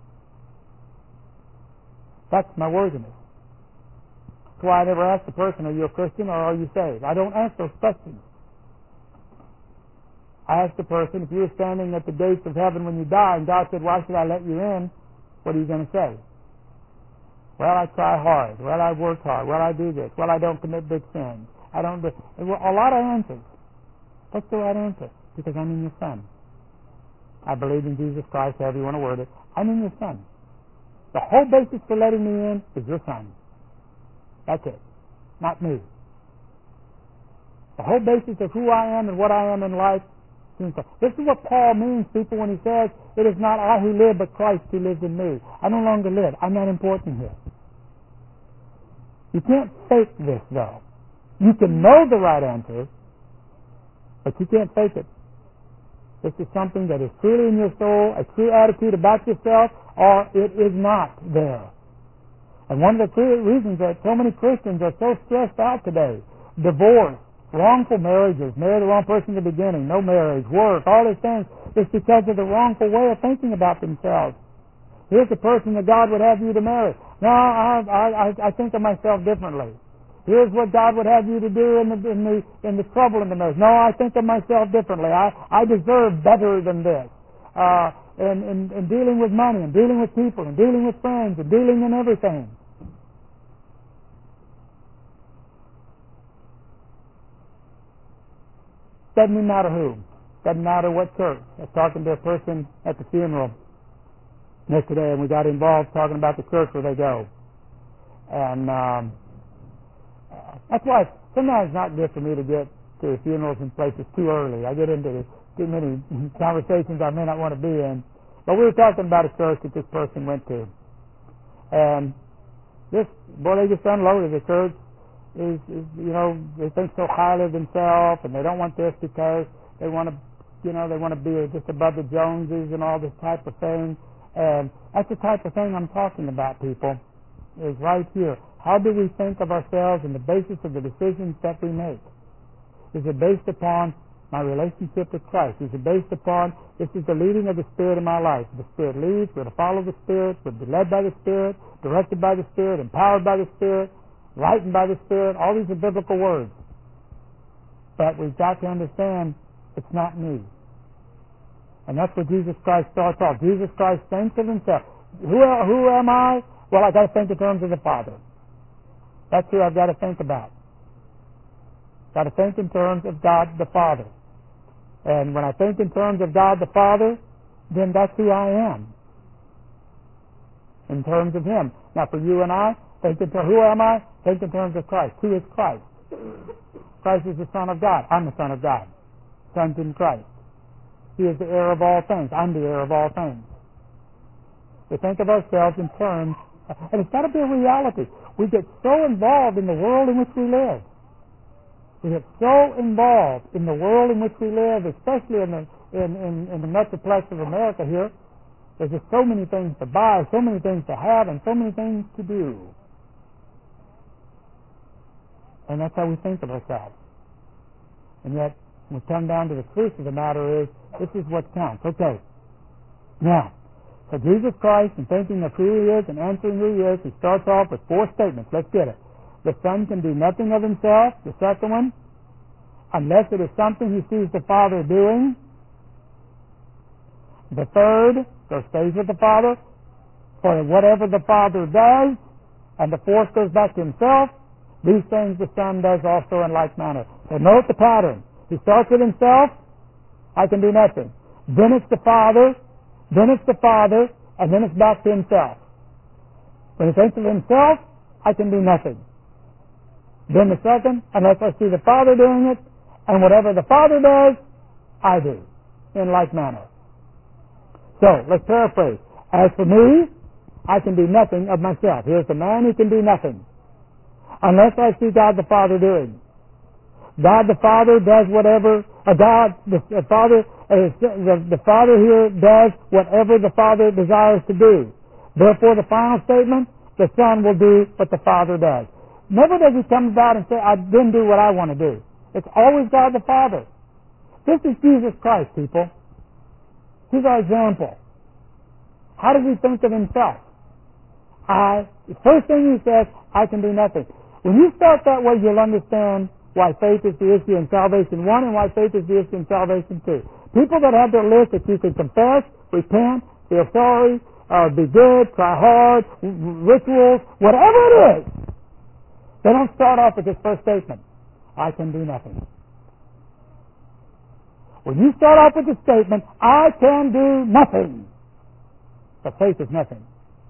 That's my worthiness. That's why I never ask the person, are you a Christian or are you saved? I don't ask those questions. I asked the person, if you were standing at the gates of heaven when you die and God said, why should I let you in? What are you going to say? Well, I try hard. Well, I work hard. Well, I do this. Well, I don't commit big sins. I don't do... A lot of answers. What's the right answer? Because I'm in your Son. I believe in Jesus Christ, however you want to word it. I'm in your Son. The whole basis for letting me in is your Son. That's it. Not me. The whole basis of who I am and what I am in life. This is what Paul means, people, when he says, it is not I who live, but Christ who lives in me. I no longer live. I'm not important here. You can't fake this, though. You can know the right answer, but you can't fake it. This is something that is truly in your soul, a true attitude about yourself, or it is not there. And one of the clear reasons that so many Christians are so stressed out today, divorce, wrongful marriages, marry the wrong person in the beginning, no marriage, work, all these things, is because of the wrongful way of thinking about themselves. Here's the person that God would have you to marry. No, I, I, I think of myself differently. Here's what God would have you to do in the, in the, in the trouble in the marriage. No, I think of myself differently. I, I deserve better than this. Uh, in, in, in dealing with money, and dealing with people, and dealing with friends, and dealing in everything. Doesn't matter who. Doesn't matter what church. I was talking to a person at the funeral yesterday, and we got involved talking about the church where they go. And um, that's why sometimes it's not good for me to get to funerals and places too early. I get into too many conversations I may not want to be in. But we were talking about a church that this person went to. And this, boy, they just unloaded. The church is, is, you know, they think so highly of themselves, and they don't want this because they want to, you know, they want to be just above the Joneses and all this type of thing. And that's the type of thing I'm talking about, people, is right here. How do we think of ourselves and the basis of the decisions that we make? Is it based upon my relationship with Christ? Is it based upon, this is the leading of the Spirit in my life? The Spirit leads, we're to follow the Spirit, we're to be led by the Spirit, directed by the Spirit, empowered by the Spirit, enlightened by the Spirit. All these are biblical words. But we've got to understand it's not me. And that's what Jesus Christ starts off. Jesus Christ thinks of himself. Who, who am I? Well, I've got to think in terms of the Father. That's who I've got to think about. Got to think in terms of God the Father. And when I think in terms of God the Father, then that's who I am. In terms of Him. Now for you and I, think in terms, who am I? Think in terms of Christ. Who is Christ? Christ is the Son of God. I'm the Son of God. Son's in Christ. He is the heir of all things. I'm the heir of all things. We think of ourselves in terms, and it's got to be a reality. We get so involved in the world in which we live. We get so involved in the world in which we live, especially in the in, in, in the metroplex of America here. There's just so many things to buy, so many things to have, and so many things to do. And that's how we think of ourselves. And yet, when we come down to the truth of the matter is, this is what counts. Okay. Now, so Jesus Christ, in thinking of who He is and answering who He is, He starts off with four statements. Let's get it. The Son can do nothing of Himself. The second one, unless it is something He sees the Father doing. The third, so stays with the Father, for whatever the Father does. And the fourth goes back to Himself. These things the Son does also in like manner. So note the pattern. He starts with Himself. I can do nothing. Then it's the Father. Then it's the Father. And then it's back to Himself. When He thinks of Himself, I can do nothing. Then the second, unless I see the Father doing it, and whatever the Father does, I do, in like manner. So, let's paraphrase. As for me, I can do nothing of myself. Here's the man who can do nothing, unless I see God the Father doing. God the Father does whatever, uh, God the, the Father, uh, the, the Father here does whatever the Father desires to do. Therefore, the final statement, the Son will do what the Father does. Never does He come about and say, I didn't do what I want to do. It's always God the Father. This is Jesus Christ, people. He's our example. How does He think of Himself? I, the first thing He says, I can do nothing. When you start that way, you'll understand why faith is the issue in salvation one and why faith is the issue in salvation two. People that have their list that you can confess, repent, feel sorry, uh, be good, try hard, rituals, whatever it is, they don't start off with this first statement, I can do nothing. When you start off with the statement, I can do nothing, but faith is nothing,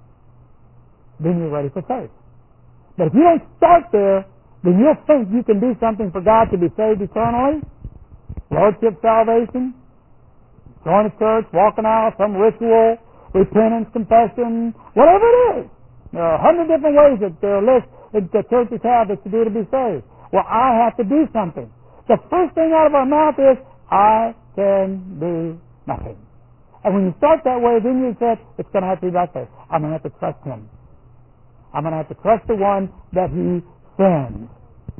then you're ready for faith. But if you don't start there, then you'll think you can do something for God to be saved eternally, Lordship salvation, going to church, walking out, some ritual, repentance, confession, whatever it is. There are a hundred different ways that there are lists that the churches have that you do to be saved. Well, I have to do something. The first thing out of our mouth is, I can do nothing. And when you start that way, then you say, it's going to have to be like this. I'm going to have to trust Him. I'm going to have to trust the one that He sends.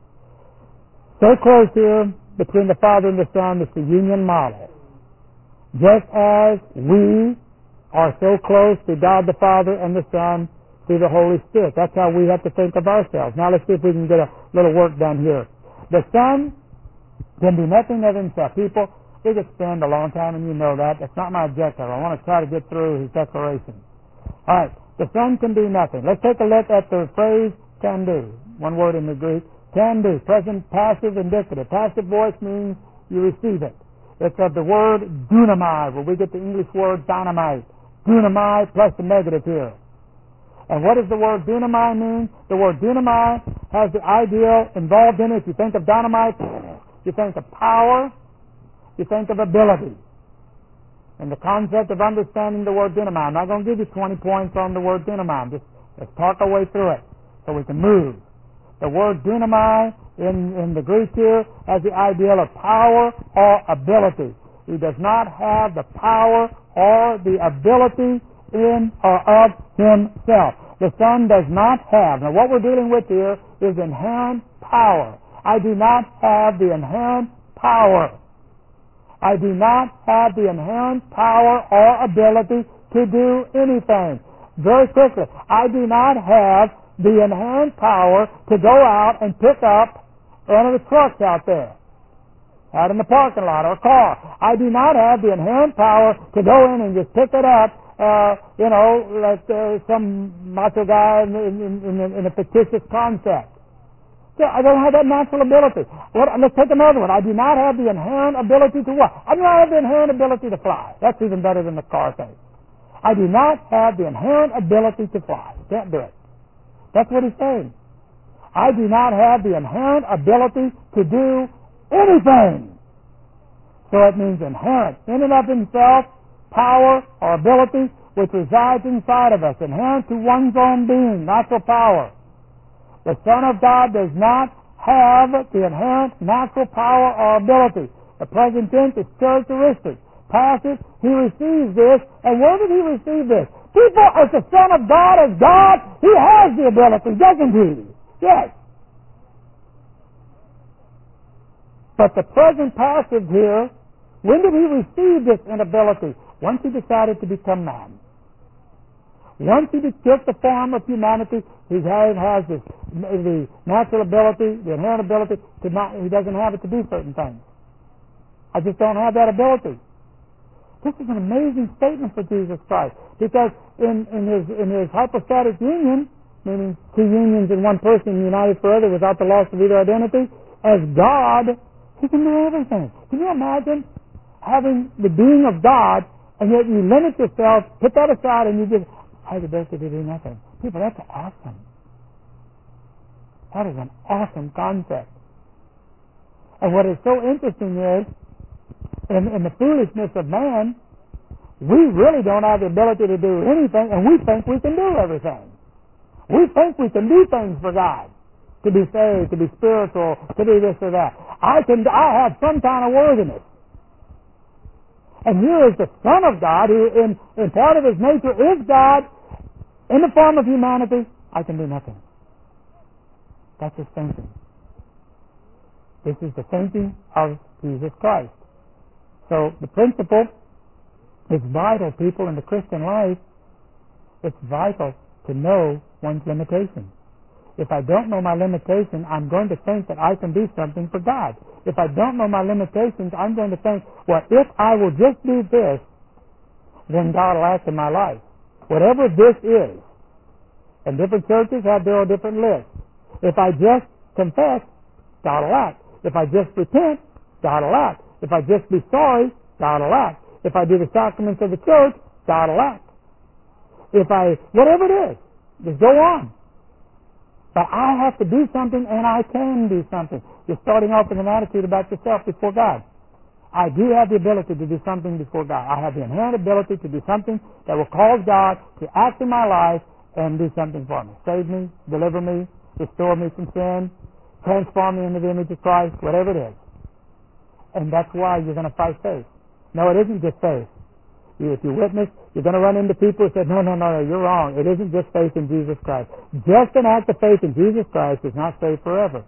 So close here between the Father and the Son, it's the union model. Just as we are so close to God the Father and the Son through the Holy Spirit. That's how we have to think of ourselves. Now let's see if we can get a little work done here. The Son can do nothing of Himself. People, we could spend a long time, and you know that. That's not my objective. I want to try to get through His declaration. All right. The Son can do nothing. Let's take a look at the phrase can do. One word in the Greek. Can do. Present, passive, indicative. Passive voice means you receive it. It's of the word dunamai, where we get the English word dynamite. Dunamai plus the negative here. And what does the word dunamai mean? The word dunamai has the idea involved in it. If you think of dynamite, you think of power, you think of ability. And the concept of understanding the word dunamai. I'm not going to give you twenty points on the word dunamai. Just let's talk our way through it so we can move. The word dunamai in, in the Greek here has the idea of power or ability. He does not have the power or the ability in or of Himself. The Son does not have. Now what we're dealing with here is inherent power. I do not have the inherent power. I do not have the inherent power or ability to do anything. Very quickly, I do not have the inherent power to go out and pick up one of the trucks out there, out in the parking lot or a car. I do not have the inherent power to go in and just pick it up, uh, you know, like uh, some macho guy in, in, in, in a fictitious concept. Yeah, I don't have that natural ability. What, let's take another one. I do not have the inherent ability to what? I do not have the inherent ability to fly. That's even better than the car thing. I do not have the inherent ability to fly. Can't do it. That's what he's saying. I do not have the inherent ability to do anything. So it means inherent, in and of himself, power or ability which resides inside of us, inherent to one's own being, natural power. The Son of God does not have the inherent natural power or ability. The present tense is characteristic. Passive, He receives this. And where did He receive this? People, as the Son of God, as God, He has the ability, doesn't He? Yes. But the present passive here, when did He receive this inability? Once He decided to become man. Once He took the form of humanity, He has this, the natural ability, the inherent ability, to not, He doesn't have it to do certain things. I just don't have that ability. This is an amazing statement for Jesus Christ, because in, in, his, in his hypostatic union, meaning two unions in one person united forever without the loss of either identity, as God, He can do everything. Can you imagine having the being of God, and yet you limit yourself, put that aside, and you just, I have the ability to do nothing. People, that's awesome. That is an awesome concept. And what is so interesting is, in, in the foolishness of man, we really don't have the ability to do anything, and we think we can do everything. We think we can do things for God, to be saved, to be spiritual, to do this or that. I can. I have some kind of worthiness. And here is the Son of God, who in, in part of His nature is God, in the form of humanity. I can do nothing. That's His thinking. This is the thinking of Jesus Christ. So the principle is vital, people, in the Christian life. It's vital to know one's limitations. If I don't know my limitation, I'm going to think that I can do something for God. If I don't know my limitations, I'm going to think, well, if I will just do this, then God will act in my life. Whatever this is, and different churches have their own different lists. If I just confess, God will act. If I just repent, God will act. If I just be sorry, God will act. If I do the sacraments of the church, God will act. If I, whatever it is, just go on. But I have to do something, and I can do something. You're starting off with an attitude about yourself before God. I do have the ability to do something before God. I have the inherent ability to do something that will cause God to act in my life and do something for me. Save me, deliver me, restore me from sin, transform me into the image of Christ, whatever it is. And that's why you're going to fight faith. No, it isn't just faith. You, if you witness, you're going to run into people who say, no, no, no, no, you're wrong. It isn't just faith in Jesus Christ. Just an act of faith in Jesus Christ is not saved forever.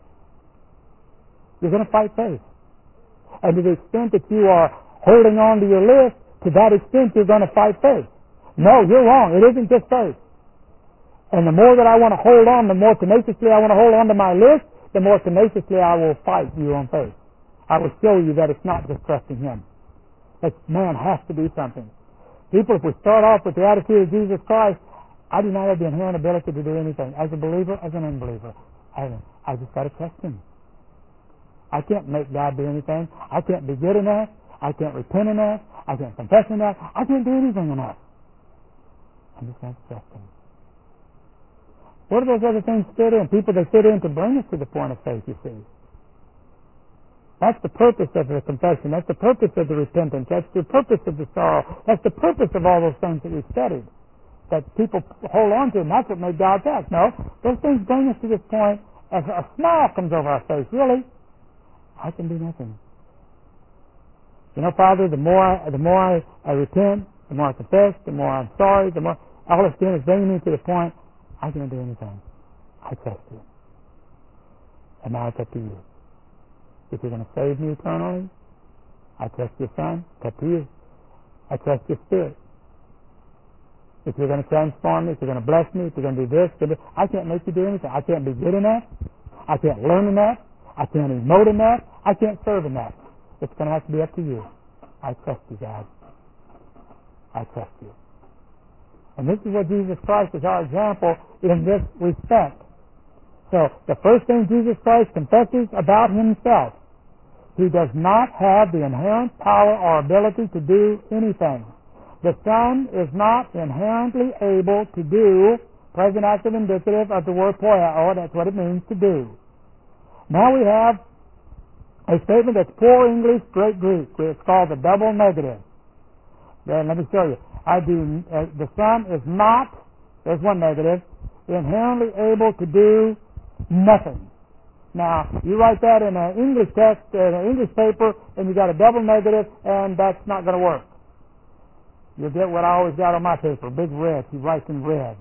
You're going to fight faith. And to the extent that you are holding on to your list, to that extent you're going to fight faith. No, you're wrong. It isn't just faith. And the more that I want to hold on, the more tenaciously I want to hold on to my list, the more tenaciously I will fight you on faith. I will show you that it's not just trusting Him. That man has to do something. People, if we start off with the attitude of Jesus Christ, I do not have the inherent ability to do anything. As a believer, as an unbeliever, I, I just got to trust Him. I can't make God do anything. I can't be good enough. I can't repent enough. I can't confess enough. I can't do anything enough. I just got to trust Him. What do those other things fit in? People that fit in to bring us to the point of faith, you see. That's the purpose of the confession. That's the purpose of the repentance. That's the purpose of the sorrow. That's the purpose of all those things that we've studied, that people hold on to, and that's what made God act. No, those things bring us to this point as a smile comes over our face. Really, I can do nothing. You know, Father, the more I, the more I, I repent, the more I confess, the more I'm sorry, the more all it's doing is bringing me to the point I can't do anything. I trust You. And now it's up to You. If You're going to save me eternally, I trust Your Son. It's up to You. I trust Your Spirit. If You're going to transform me, if You're going to bless me, if You're going to do this, do this, I can't make You do anything. I can't be good enough. I can't learn enough. I can't emote enough. I can't serve enough. It's going to have to be up to You. I trust You, God. I trust You. And this is what Jesus Christ is our example in this respect. So, the first thing Jesus Christ confesses about Himself, He does not have the inherent power or ability to do anything. The Son is not inherently able to do, present active indicative of the word poieo, that's what it means to do. Now we have a statement that's poor English, great Greek. It's called the double negative. Then let me show you. I do. Uh, the Son is not, there's one negative, inherently able to do nothing. Now, you write that in an English text, in an English paper, and you got a double negative, and that's not going to work. You'll get what I always got on my paper, big red. He writes in red.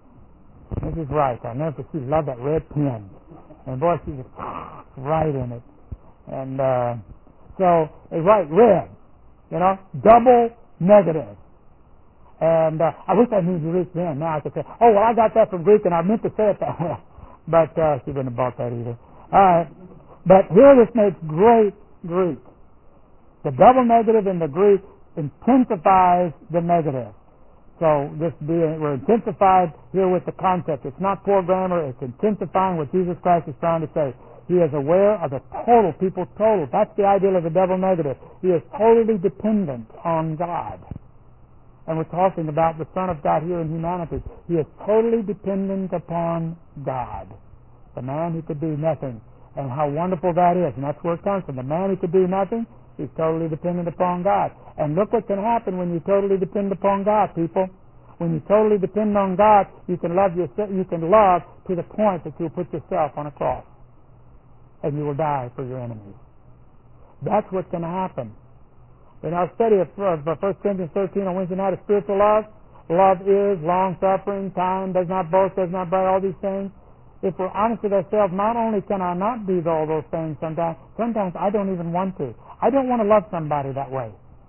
Missus Wright, I never, she loved that red pen. And boy, she was right in it. And uh, so they write red, you know, double negative. And uh, I wish I knew Greek then. Now I could say, oh, well, I got that from Greek, and I meant to say it that way. But uh, she wouldn't have bought that either. All right. But here this makes great Greek. The double negative in the Greek intensifies the negative. So this being, we're intensified here with the concept. It's not poor grammar. It's intensifying what Jesus Christ is trying to say. He is aware of the total, people total. That's the ideal of the double negative. He is totally dependent on God. And we're talking about the Son of God here in humanity. He is totally dependent upon God. The man who could do nothing. And how wonderful that is. And that's where it comes from. The man who could do nothing, he's totally dependent upon God. And look what can happen when you totally depend upon God, people. When you totally depend on God, you can love yourself, you can love to the point that you'll put yourself on a cross. And you will die for your enemies. That's what's going to happen. In our study of, of First Corinthians thirteen on Wednesday night of spiritual love, love is long-suffering, kind, does not boast, does not brag, all these things. If we're honest with ourselves, not only can I not do all those things sometimes, sometimes I don't even want to. I don't want to love somebody that way.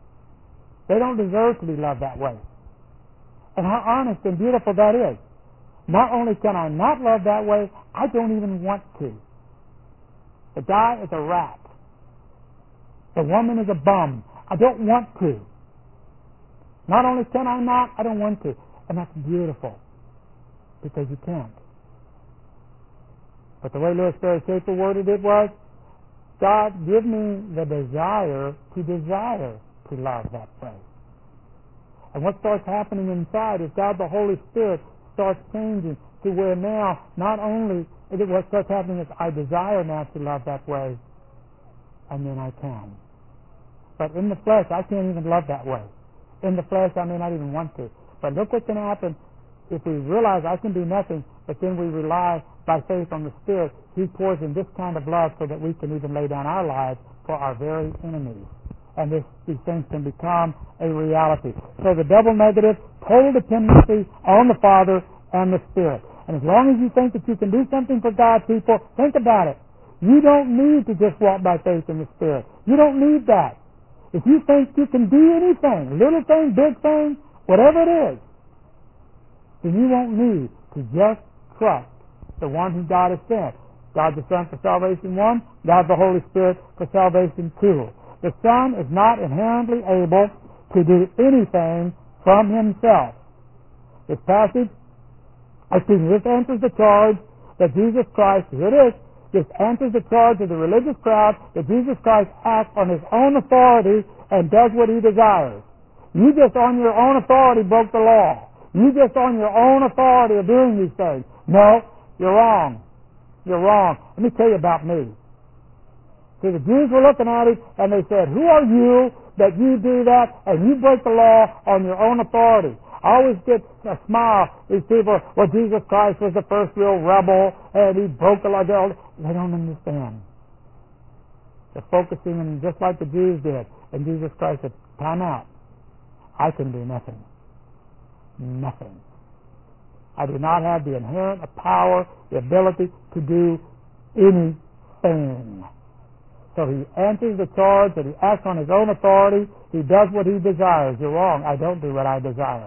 They don't deserve to be loved that way. And how honest and beautiful that is. Not only can I not love that way, I don't even want to. The guy is a rat. The woman is a bum. I don't want to. Not only can I not, I don't want to. And that's beautiful, because you can't. But the way Louis Ferry Schaefer worded it was, God, give me the desire to desire to love that way. And what starts happening inside is God the Holy Spirit starts changing to where now, not only, what starts happening is I desire now to love that way, and then I can. But in the flesh, I can't even love that way. In the flesh, I may not even want to. But look what can happen if we realize I can do nothing, but then we rely by faith on the Spirit. He pours in this kind of love so that we can even lay down our lives for our very enemies. And this, these things can become a reality. So the double negative, total dependency on the Father and the Spirit. And as long as you think that you can do something for God, people, think about it. You don't need to just walk by faith in the Spirit. You don't need that. If you think you can do anything, little thing, big thing, whatever it is, then you won't need to just trust the one who God has sent. God the Son for salvation one, God the Holy Spirit for salvation two. The Son is not inherently able to do anything from himself. This passage, excuse me, this answers the charge that Jesus Christ, here it is, this answers the charge of the religious crowd that Jesus Christ acts on his own authority and does what he desires. You just on your own authority broke the law. You just on your own authority are doing these things. No, you're wrong. You're wrong. Let me tell you about me. See, the Jews were looking at it and they said, who are you that you do that and you break the law on your own authority? I always get a smile. These people, well, Jesus Christ was the first real rebel, and he broke the law. They don't understand. They're focusing on just like the Jews did. And Jesus Christ said, time out. I can do nothing. Nothing. I do not have the inherent power, the ability to do anything. So he answers the charge that he acts on his own authority. He does what he desires. You're wrong. I don't do what I desire.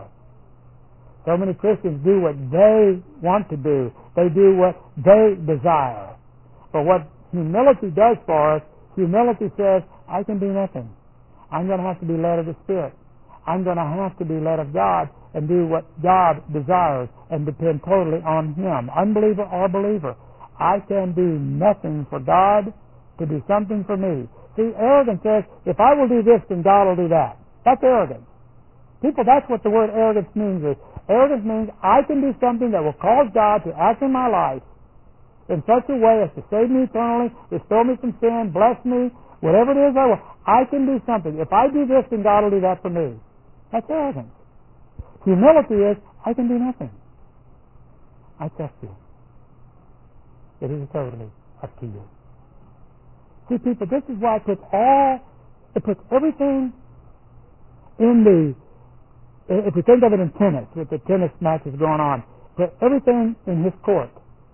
So many Christians do what they want to do. They do what they desire. But what humility does for us, humility says, I can do nothing. I'm going to have to be led of the Spirit. I'm going to have to be led of God and do what God desires and depend totally on Him. Unbeliever or believer, I can do nothing for God to do something for me. See, arrogance says, if I will do this, then God will do that. That's arrogance. People, that's what the word arrogance means. Is arrogance means I can do something that will cause God to act in my life in such a way as to save me eternally, restore me from sin, bless me, whatever it is I will. I can do something. If I do this, then God will do that for me. That's arrogance. Humility is, I can do nothing. I trust you. It is totally up to you. See, people, this is why it puts all, it puts everything in the, if we think of it in tennis, with the tennis matches going on, put everything in his court.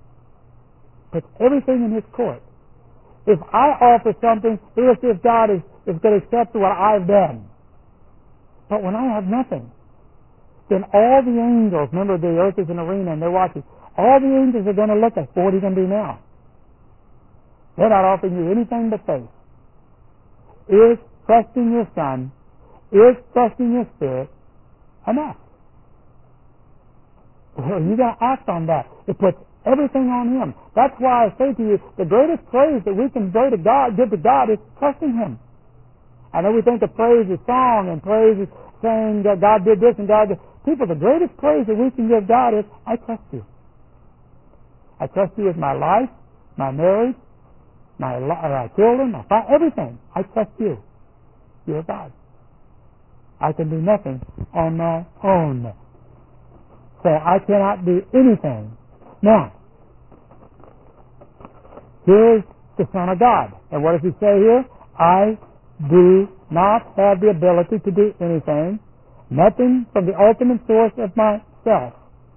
Put everything in his court. If I offer something, here's if God is, is going to accept what I've done. But when I have nothing, then all the angels, remember the earth is an arena and they're watching, all the angels are going to look at, what are you going to do now? They're not offering you anything but faith. Is trusting your Son, is trusting your Spirit enough? Well, you got to act on that. It puts everything on Him. That's why I say to you, the greatest praise that we can go to God, give to God is trusting Him. I know we think of praise is song and praise is saying that God did this and God did. People, the greatest praise that we can give God is, I trust you. I trust you with my life, my marriage, my, my children, my family, everything. I trust you. You're God. I can do nothing on my own. So I cannot do anything. Now, here's the Son of God. And what does He say here? I do not have the ability to do anything, nothing from the ultimate source of myself.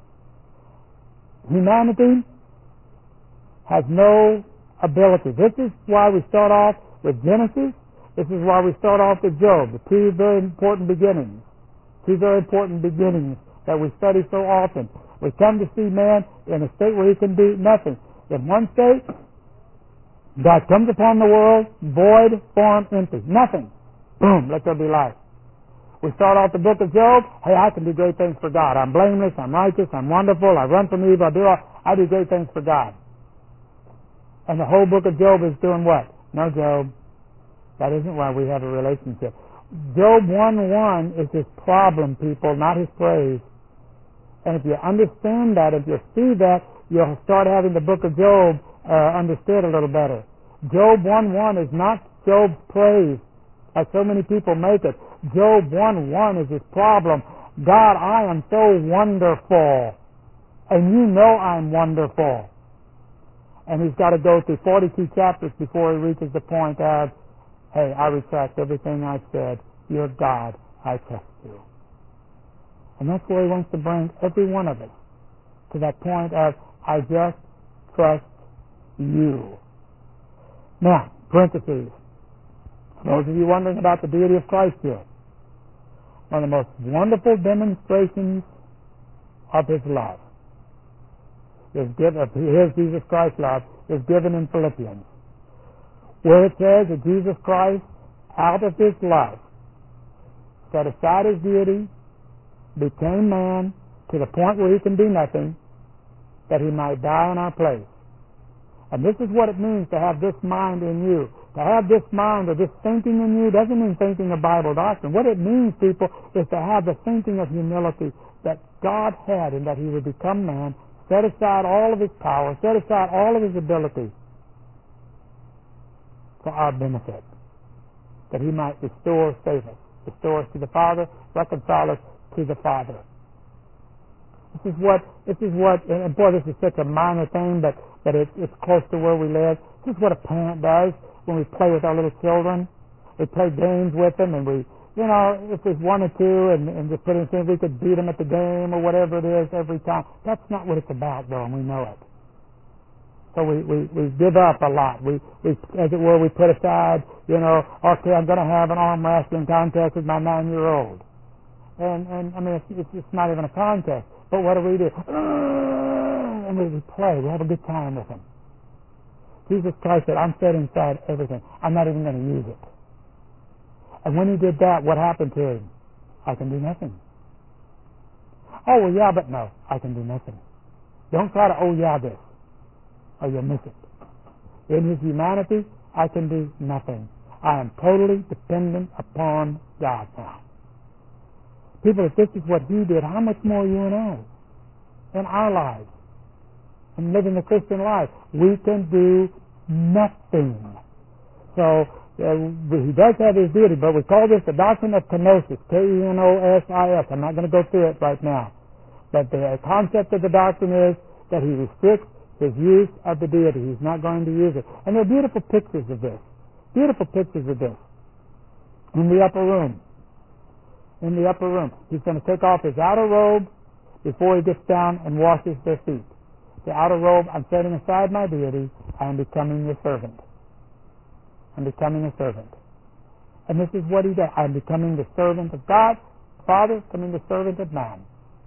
Humanity has no ability. This is why we start off with Genesis. This is why we start off with Job, the two very important beginnings. Two very important beginnings that we study so often. We come to see man in a state where he can do nothing. In one state, God comes upon the world, void, form, empty. Nothing. Boom, let there be light. We start off the book of Job. Hey, I can do great things for God. I'm blameless, I'm righteous, I'm wonderful, I run from evil, I do all, I do great things for God. And the whole book of Job is doing what? No, Job, that isn't why we have a relationship. Job one one is his problem, people, not his praise. And if you understand that, if you see that, you'll start having the book of Job uh, understood a little better. Job one one is not Job's praise, like so many people make it. Job one one is his problem. God, I am so wonderful, and you know I'm wonderful. And he's got to go through forty-two chapters before he reaches the point of, hey, I retract everything I said. You're God. I trust you. And that's where he wants to bring every one of us, to that point of, I just trust you. Now, parentheses. Those of you wondering about the deity of Christ here, one of the most wonderful demonstrations of his love is given, of his Jesus Christ's love is given in Philippians, where it says that Jesus Christ, out of his love, set aside his deity, became man to the point where he can do nothing, that he might die in our place. And this is what it means to have this mind in you. To have this mind or this thinking in you doesn't mean thinking of Bible doctrine. What it means, people, is to have the thinking of humility that God had, and that he would become man, set aside all of his power, set aside all of his ability for our benefit, that he might restore, save us, restore us to the Father, reconcile us to the Father. This is what, this is what, and boy, this is such a minor thing, but, but it, it's close to where we live. This is what a parent does when we play with our little children. We play games with them, and we, you know, if there's one or two, and, and just put in things, we could beat them at the game or whatever it is every time. That's not what it's about, though, and we know it. So we, we, we give up a lot. We, we, as it were, we put aside, you know, okay, I'm going to have an arm wrestling contest with my nine-year-old. And, and I mean, it's, it's not even a contest. But what do we do? And we, we play. We have a good time with him. Jesus Christ said, I'm setting aside everything. I'm not even going to use it. And when he did that, what happened to him? I can do nothing. Oh, well, yeah, but no. I can do nothing. Don't try to, oh, yeah, this. Or you'll miss it. In his humanity, I can do nothing. I am totally dependent upon God now. People, if this is what he did, how much more you and I in our lives, in living the Christian life? We can do nothing. So, uh, he does have his deity, but we call this the doctrine of kenosis, K E N O S I S. I'm not going to go through it right now. But the concept of the doctrine is that he restricts his use of the deity. He's not going to use it. And there are beautiful pictures of this. Beautiful pictures of this. In the upper room. In the upper room. He's going to take off his outer robe before he gets down and washes their feet. The outer robe, I'm setting aside my deity. I am becoming your servant. I'm becoming a servant. And this is what he does. I'm becoming the servant of God, Father, becoming the servant of man.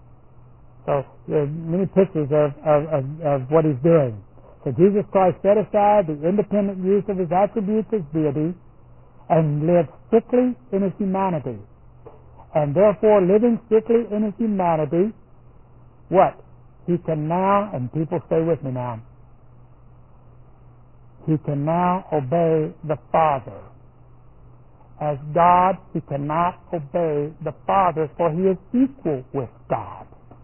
So there are many pictures of, of, of, of what he's doing. So Jesus Christ set aside the independent use of his attributes as deity and lived strictly in his humanity. And therefore, living strictly in his humanity, what? He can now, and people stay with me now, he can now obey the Father. As God, he cannot obey the Father, for he is equal with God.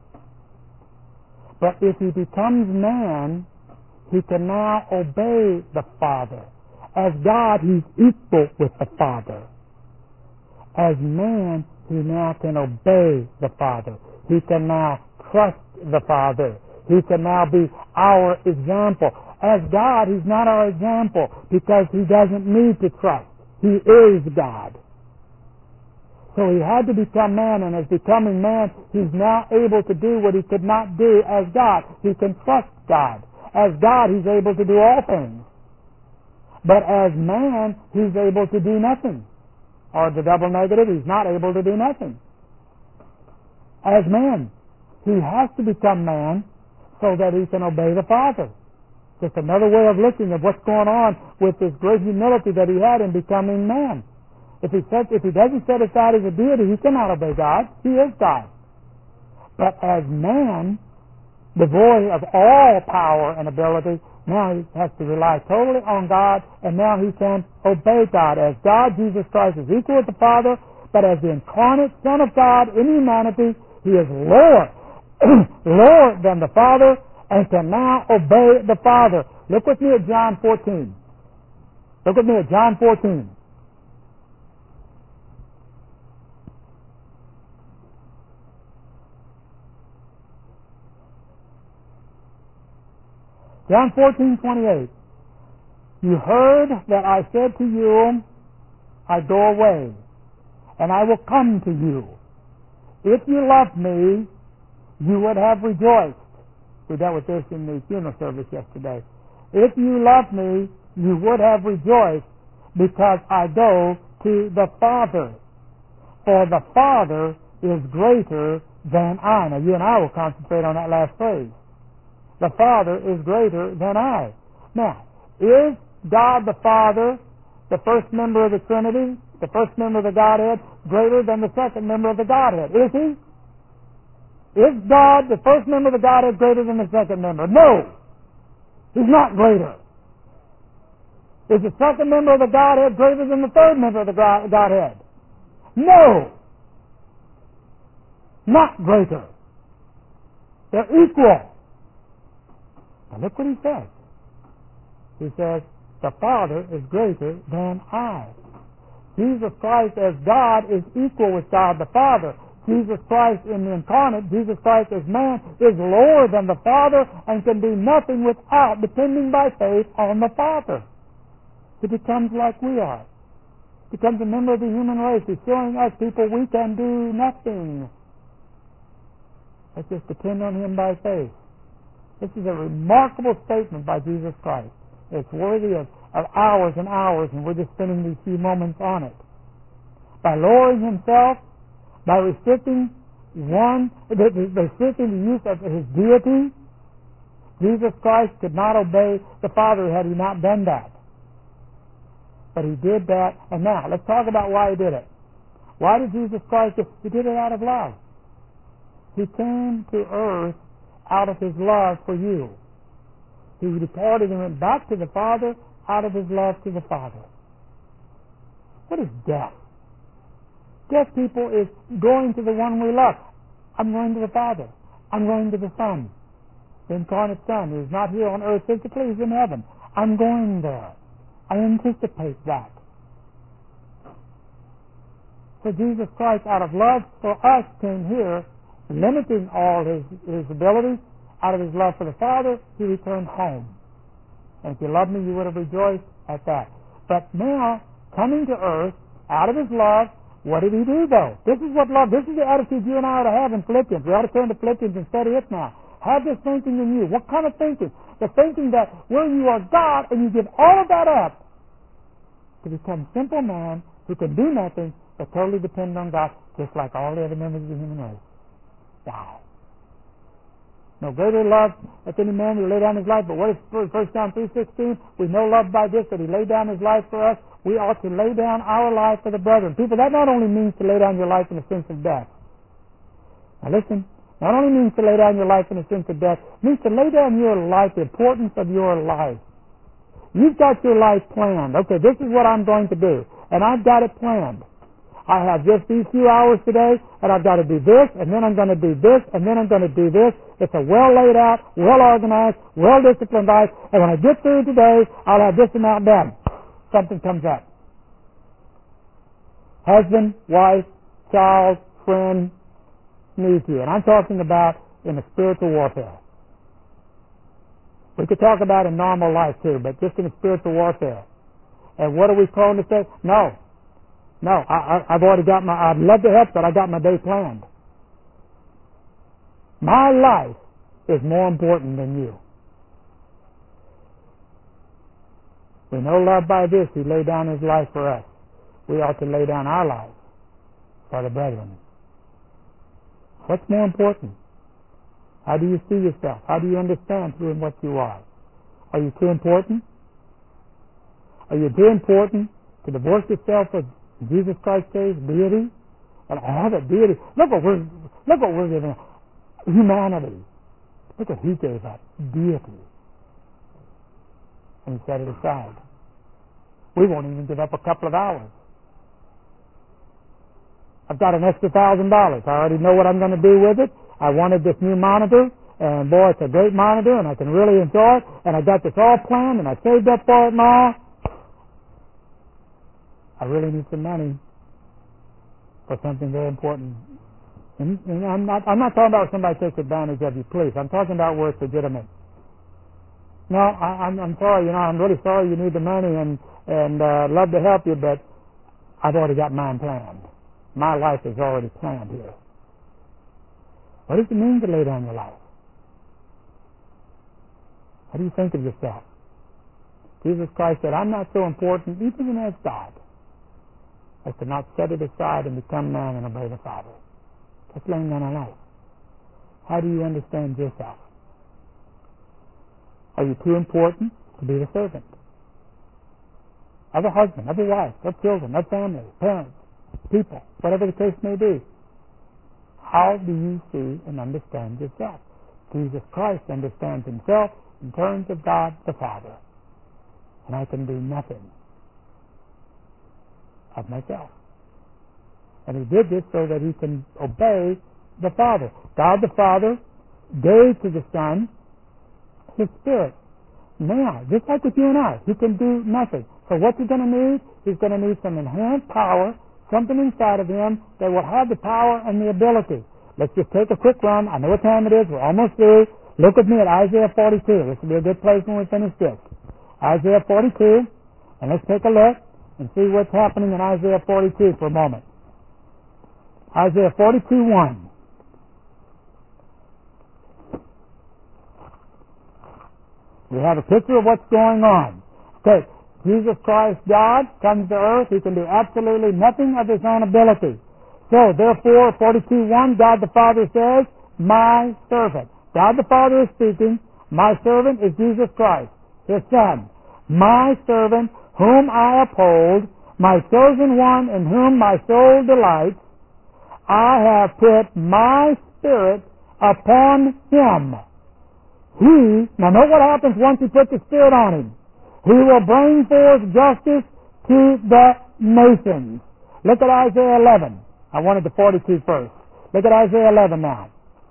But if he becomes man, he can now obey the Father. As God, he's equal with the Father. As man, he now can obey the Father. He can now trust the Father. He can now be our example. As God, he's not our example because he doesn't need to trust. He is God. So he had to become man, and as becoming man, he's now able to do what he could not do as God. He can trust God. As God, he's able to do all things. But as man, he's able to do nothing. Or the double negative, he's not able to do nothing. As man, he has to become man so that he can obey the Father. Just another way of looking at what's going on with this great humility that he had in becoming man. If he set, if he doesn't set aside as a deity, he cannot obey God. He is God. But as man, devoid of all power and ability, now he has to rely totally on God, and now he can obey God. As God, Jesus Christ is equal with the Father, but as the incarnate Son of God in humanity, he is lower, lower than the Father, and can now obey the Father. Look with me at John fourteen. Look with me at John fourteen. John fourteen twenty-eight. You heard that I said to you, I go away, and I will come to you. If you loved me, you would have rejoiced. We dealt with this in the funeral service yesterday. If you loved me, you would have rejoiced, because I go to the Father. For the Father is greater than I. Now, you and I will concentrate on that last phrase. The Father is greater than I. Now, is God the Father, the first member of the Trinity, the first member of the Godhead, greater than the second member of the Godhead? Is he? Is God, the first member of the Godhead, greater than the second member? No. He's not greater. Is the second member of the Godhead greater than the third member of the Godhead? No. Not greater. They're equal. Now look what he says. He says, the Father is greater than I. Jesus Christ as God is equal with God the Father. Jesus Christ in the incarnate, Jesus Christ as man, is lower than the Father and can do nothing without depending by faith on the Father. He becomes like we are. He becomes a member of the human race. He's showing us people we can do nothing. Let's just depend on him by faith. This is a remarkable statement by Jesus Christ. It's worthy of, of hours and hours, and we're just spending these few moments on it. By lowering himself, by restricting one, restricting the use of his deity, Jesus Christ could not obey the Father had he not done that. But he did that, and now let's talk about why he did it. Why did Jesus Christ do it? He did it out of love. He came to earth out of his love for you. He departed and went back to the Father out of his love to the Father. What is death? Death, people, is going to the one we love. I'm going to the Father. I'm going to the Son, the incarnate Son, who is not here on earth physically, he's in heaven. I'm going there. I anticipate that. So Jesus Christ, out of love for us, came here, limiting all his, his abilities. Out of his love for the Father, he returned home. And if you loved me, you would have rejoiced at that. But now, coming to earth, out of his love, what did he do, though? This is what love, this is the attitude you and I ought to have in Philippians. We ought to turn to Philippians and study it now. Have this thinking in you. What kind of thinking? The thinking that where you are God and you give all of that up to become simple man who can do nothing but totally depend on God, just like all the other members of the human race. Wow. No greater love hath any man who lay down his life. But what is First John three sixteen? We know love by this, that he laid down his life for us. We ought to lay down our life for the brethren. People, that not only means to lay down your life in the sense of death. Now listen, not only means to lay down your life in the sense of death, it means to lay down your life, the importance of your life. You've got your life planned. Okay, this is what I'm going to do. And I've got it planned. I have just these few hours today, and I've got to do this, and then I'm going to do this, and then I'm going to do this. It's a well laid out, well organized, well disciplined life, and when I get through today, I'll have this amount done. Something comes up. Husband, wife, child, friend, needs you. And I'm talking about in the spiritual warfare. We could talk about in normal life too, but just in the spiritual warfare. And what are we prone to say? No. No, I, I, I've already got my, I'd love to help, but I got my day planned. My life is more important than you. We know love by this, he laid down his life for us. We ought to lay down our lives for the brethren. What's more important? How do you see yourself? How do you understand who and what you are? Are you too important? Are you too important to divorce yourself of Jesus Christ's deity? And all that deity. Look what we're look what we're giving. Humanity. Look what he gave up. Deity. And he set it aside. We won't even give up a couple of hours. I've got an extra thousand dollars. I already know what I'm going to do with it. I wanted this new monitor, and boy, it's a great monitor, and I can really enjoy it. And I got this all planned, and I saved up for it and all. I really need some money for something very important. And, and I'm not I'm not talking about somebody takes advantage of you, please. I'm talking about where it's legitimate. No, I, I'm, I'm sorry. You know, I'm really sorry you need the money, and and uh, love to help you, but I've already got mine planned. My life is already planned here. What does it mean to lay down your life? How do you think of yourself? Jesus Christ said, I'm not so important, even as God, as to not set it aside and become man and obey the Father. That's laying down our life. How do you understand yourself? Are you too important to be the servant of a husband, of a wife, of children, of family, parents, people, whatever the case may be? How do you see and understand yourself? Jesus Christ understands himself in terms of God the Father. And I can do nothing of myself. And he did this so that he can obey the Father. God the Father gave to the Son his Spirit. Now, just like with you and I, he can do nothing. So what's he going to need? He's going to need some enhanced power, something inside of him that will have the power and the ability. Let's just take a quick run. I know what time it is. We're almost through. Look with me at Isaiah forty-two. This will be a good place when we finish this. Isaiah forty-two, and let's take a look and see what's happening in Isaiah forty-two for a moment. Isaiah forty-two one. We have a picture of what's going on. Okay, Jesus Christ, God, comes to earth. He can do absolutely nothing of his own ability. So, therefore, forty-two one, God the Father says, my servant. God the Father is speaking. My servant is Jesus Christ, his Son. My servant, whom I uphold, my chosen one in whom my soul delights. I have put my Spirit upon him. He, now note what happens once he puts the Spirit on him. He will bring forth justice to the nations. Look at Isaiah eleven. I wanted the forty-two first. Look at Isaiah eleven now.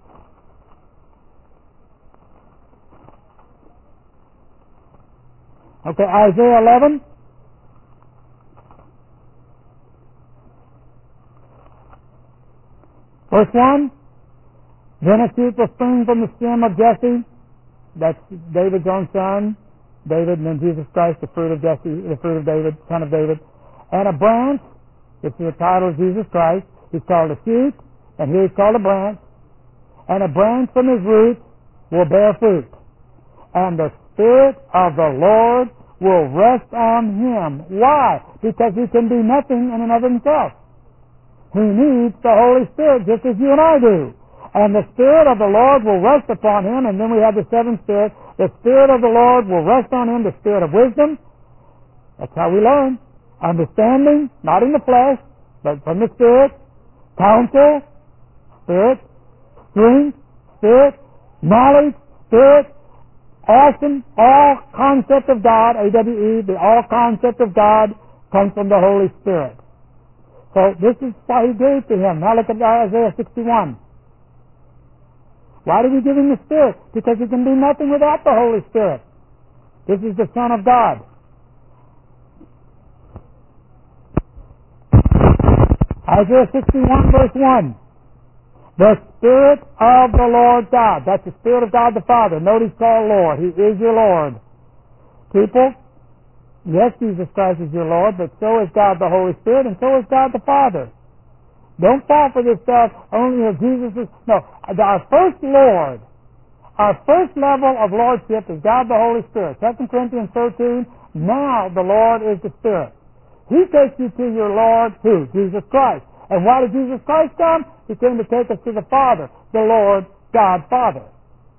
Okay, Isaiah eleven. Verse one. Then a shoot will spring from the stem of Jesse. That's David's own son. David, and then Jesus Christ, the fruit of Jesse, the fruit of David, son of David. And a branch, this is the title of Jesus Christ. He's called a shoot, and here he's called a branch. And a branch from his roots will bear fruit. And the Spirit of the Lord will rest on him. Why? Because he can do nothing in and of himself. He needs the Holy Spirit just as you and I do. And the Spirit of the Lord will rest upon him, and then we have the seventh Spirit. The Spirit of the Lord will rest on him, the Spirit of wisdom. That's how we learn. Understanding, not in the flesh, but from the Spirit. Counsel, Spirit. Strength, Spirit. Knowledge, Spirit. Awesome, all concept of God, A W E, the all concept of God comes from the Holy Spirit. So this is why he gave to him. Now look at Isaiah sixty-one. Why did he give him the Spirit? Because he can do nothing without the Holy Spirit. This is the Son of God. Isaiah sixty-one verse one. The Spirit of the Lord God. That's the Spirit of God the Father. Note he's called Lord. He is your Lord. People, yes, Jesus Christ is your Lord, but so is God the Holy Spirit, and so is God the Father. Don't fall for this stuff only as Jesus is. No, our first Lord, our first level of Lordship is God the Holy Spirit. Second Corinthians thirteen, now the Lord is the Spirit. He takes you to your Lord, who? Jesus Christ. And why did Jesus Christ come? He came to take us to the Father, the Lord, God Father.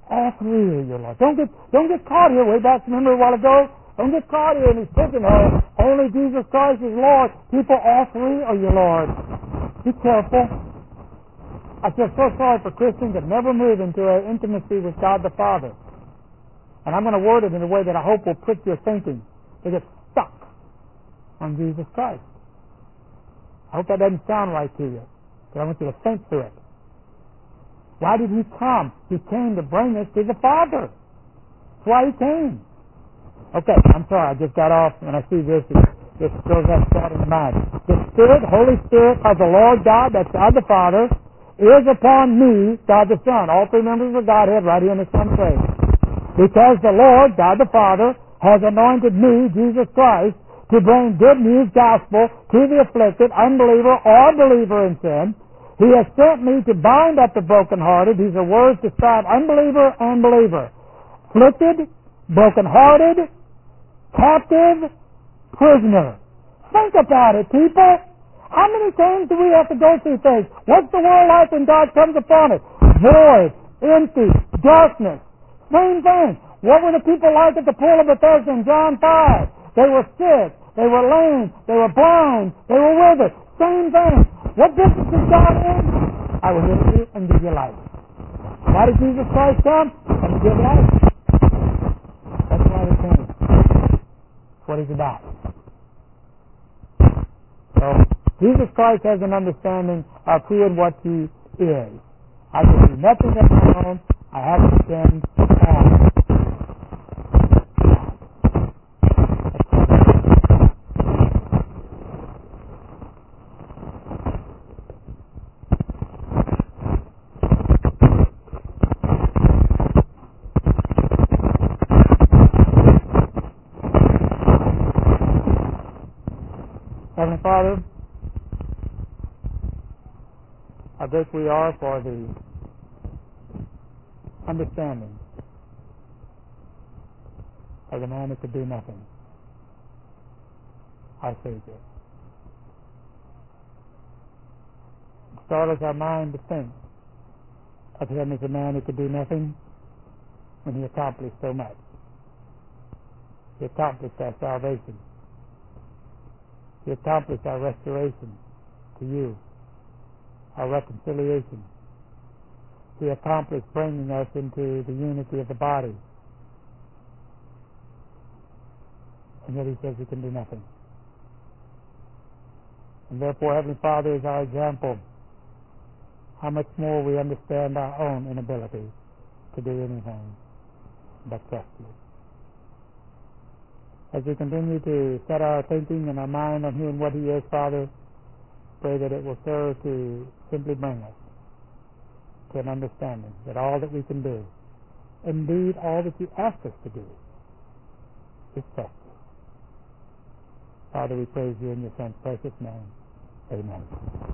All three are your Lord. Don't get don't get caught here. Way back, remember a while ago? Don't get caught here in these pigeonholes. Only Jesus Christ is Lord. People, all three are your Lord. Be careful. I feel so sorry for Christians that never move into an intimacy with God the Father. And I'm going to word it in a way that I hope will prick your thinking. They get stuck on Jesus Christ. I hope that doesn't sound right to you, but I want you to think through it. Why did He come? He came to bring us to the Father. That's why He came. Okay, I'm sorry, I just got off. When I see this, it just throws that thought in my mind. The Spirit, Holy Spirit of the Lord God, that's God the Father, is upon me, God the Son. All three members of Godhead right here in the Son's face. Because the Lord, God the Father, has anointed me, Jesus Christ, to bring good news gospel to the afflicted, unbeliever, or believer in sin. He has sent me to bind up the brokenhearted. These are words to describe unbeliever and believer. Afflicted, brokenhearted, captive, prisoner. Think about it, people. How many times do we have to go through things? What's the world like when God comes upon it? Void, empty, darkness. Same thing. What were the people like at the pool of Bethesda in John five? They were sick. They were lame. They were blind. They were withered. Same thing. What difference is God in? I will heal you and give you life. Why did Jesus Christ come? And to give life. That's why He came. That's what He's about. So, Jesus Christ has an understanding of who and what He is. I can do nothing of my own. I have to depend on Heavenly Father, how grateful we are for the understanding of the man who could do nothing, our Savior. It startles our mind to think of Him as a man who could do nothing when He accomplished so much. He accomplished our salvation. He accomplished our restoration to you, our reconciliation. He accomplished bringing us into the unity of the body. And yet He says He can do nothing. And therefore, Heavenly Father is our example. How much more we understand our own inability to do anything but trust You. As we continue to set our thinking and our mind on who and what He is, Father, pray that it will serve to simply bring us to an understanding that all that we can do, indeed all that You ask us to do, is trust You. Father, we praise You in Your Son's precious name. Amen.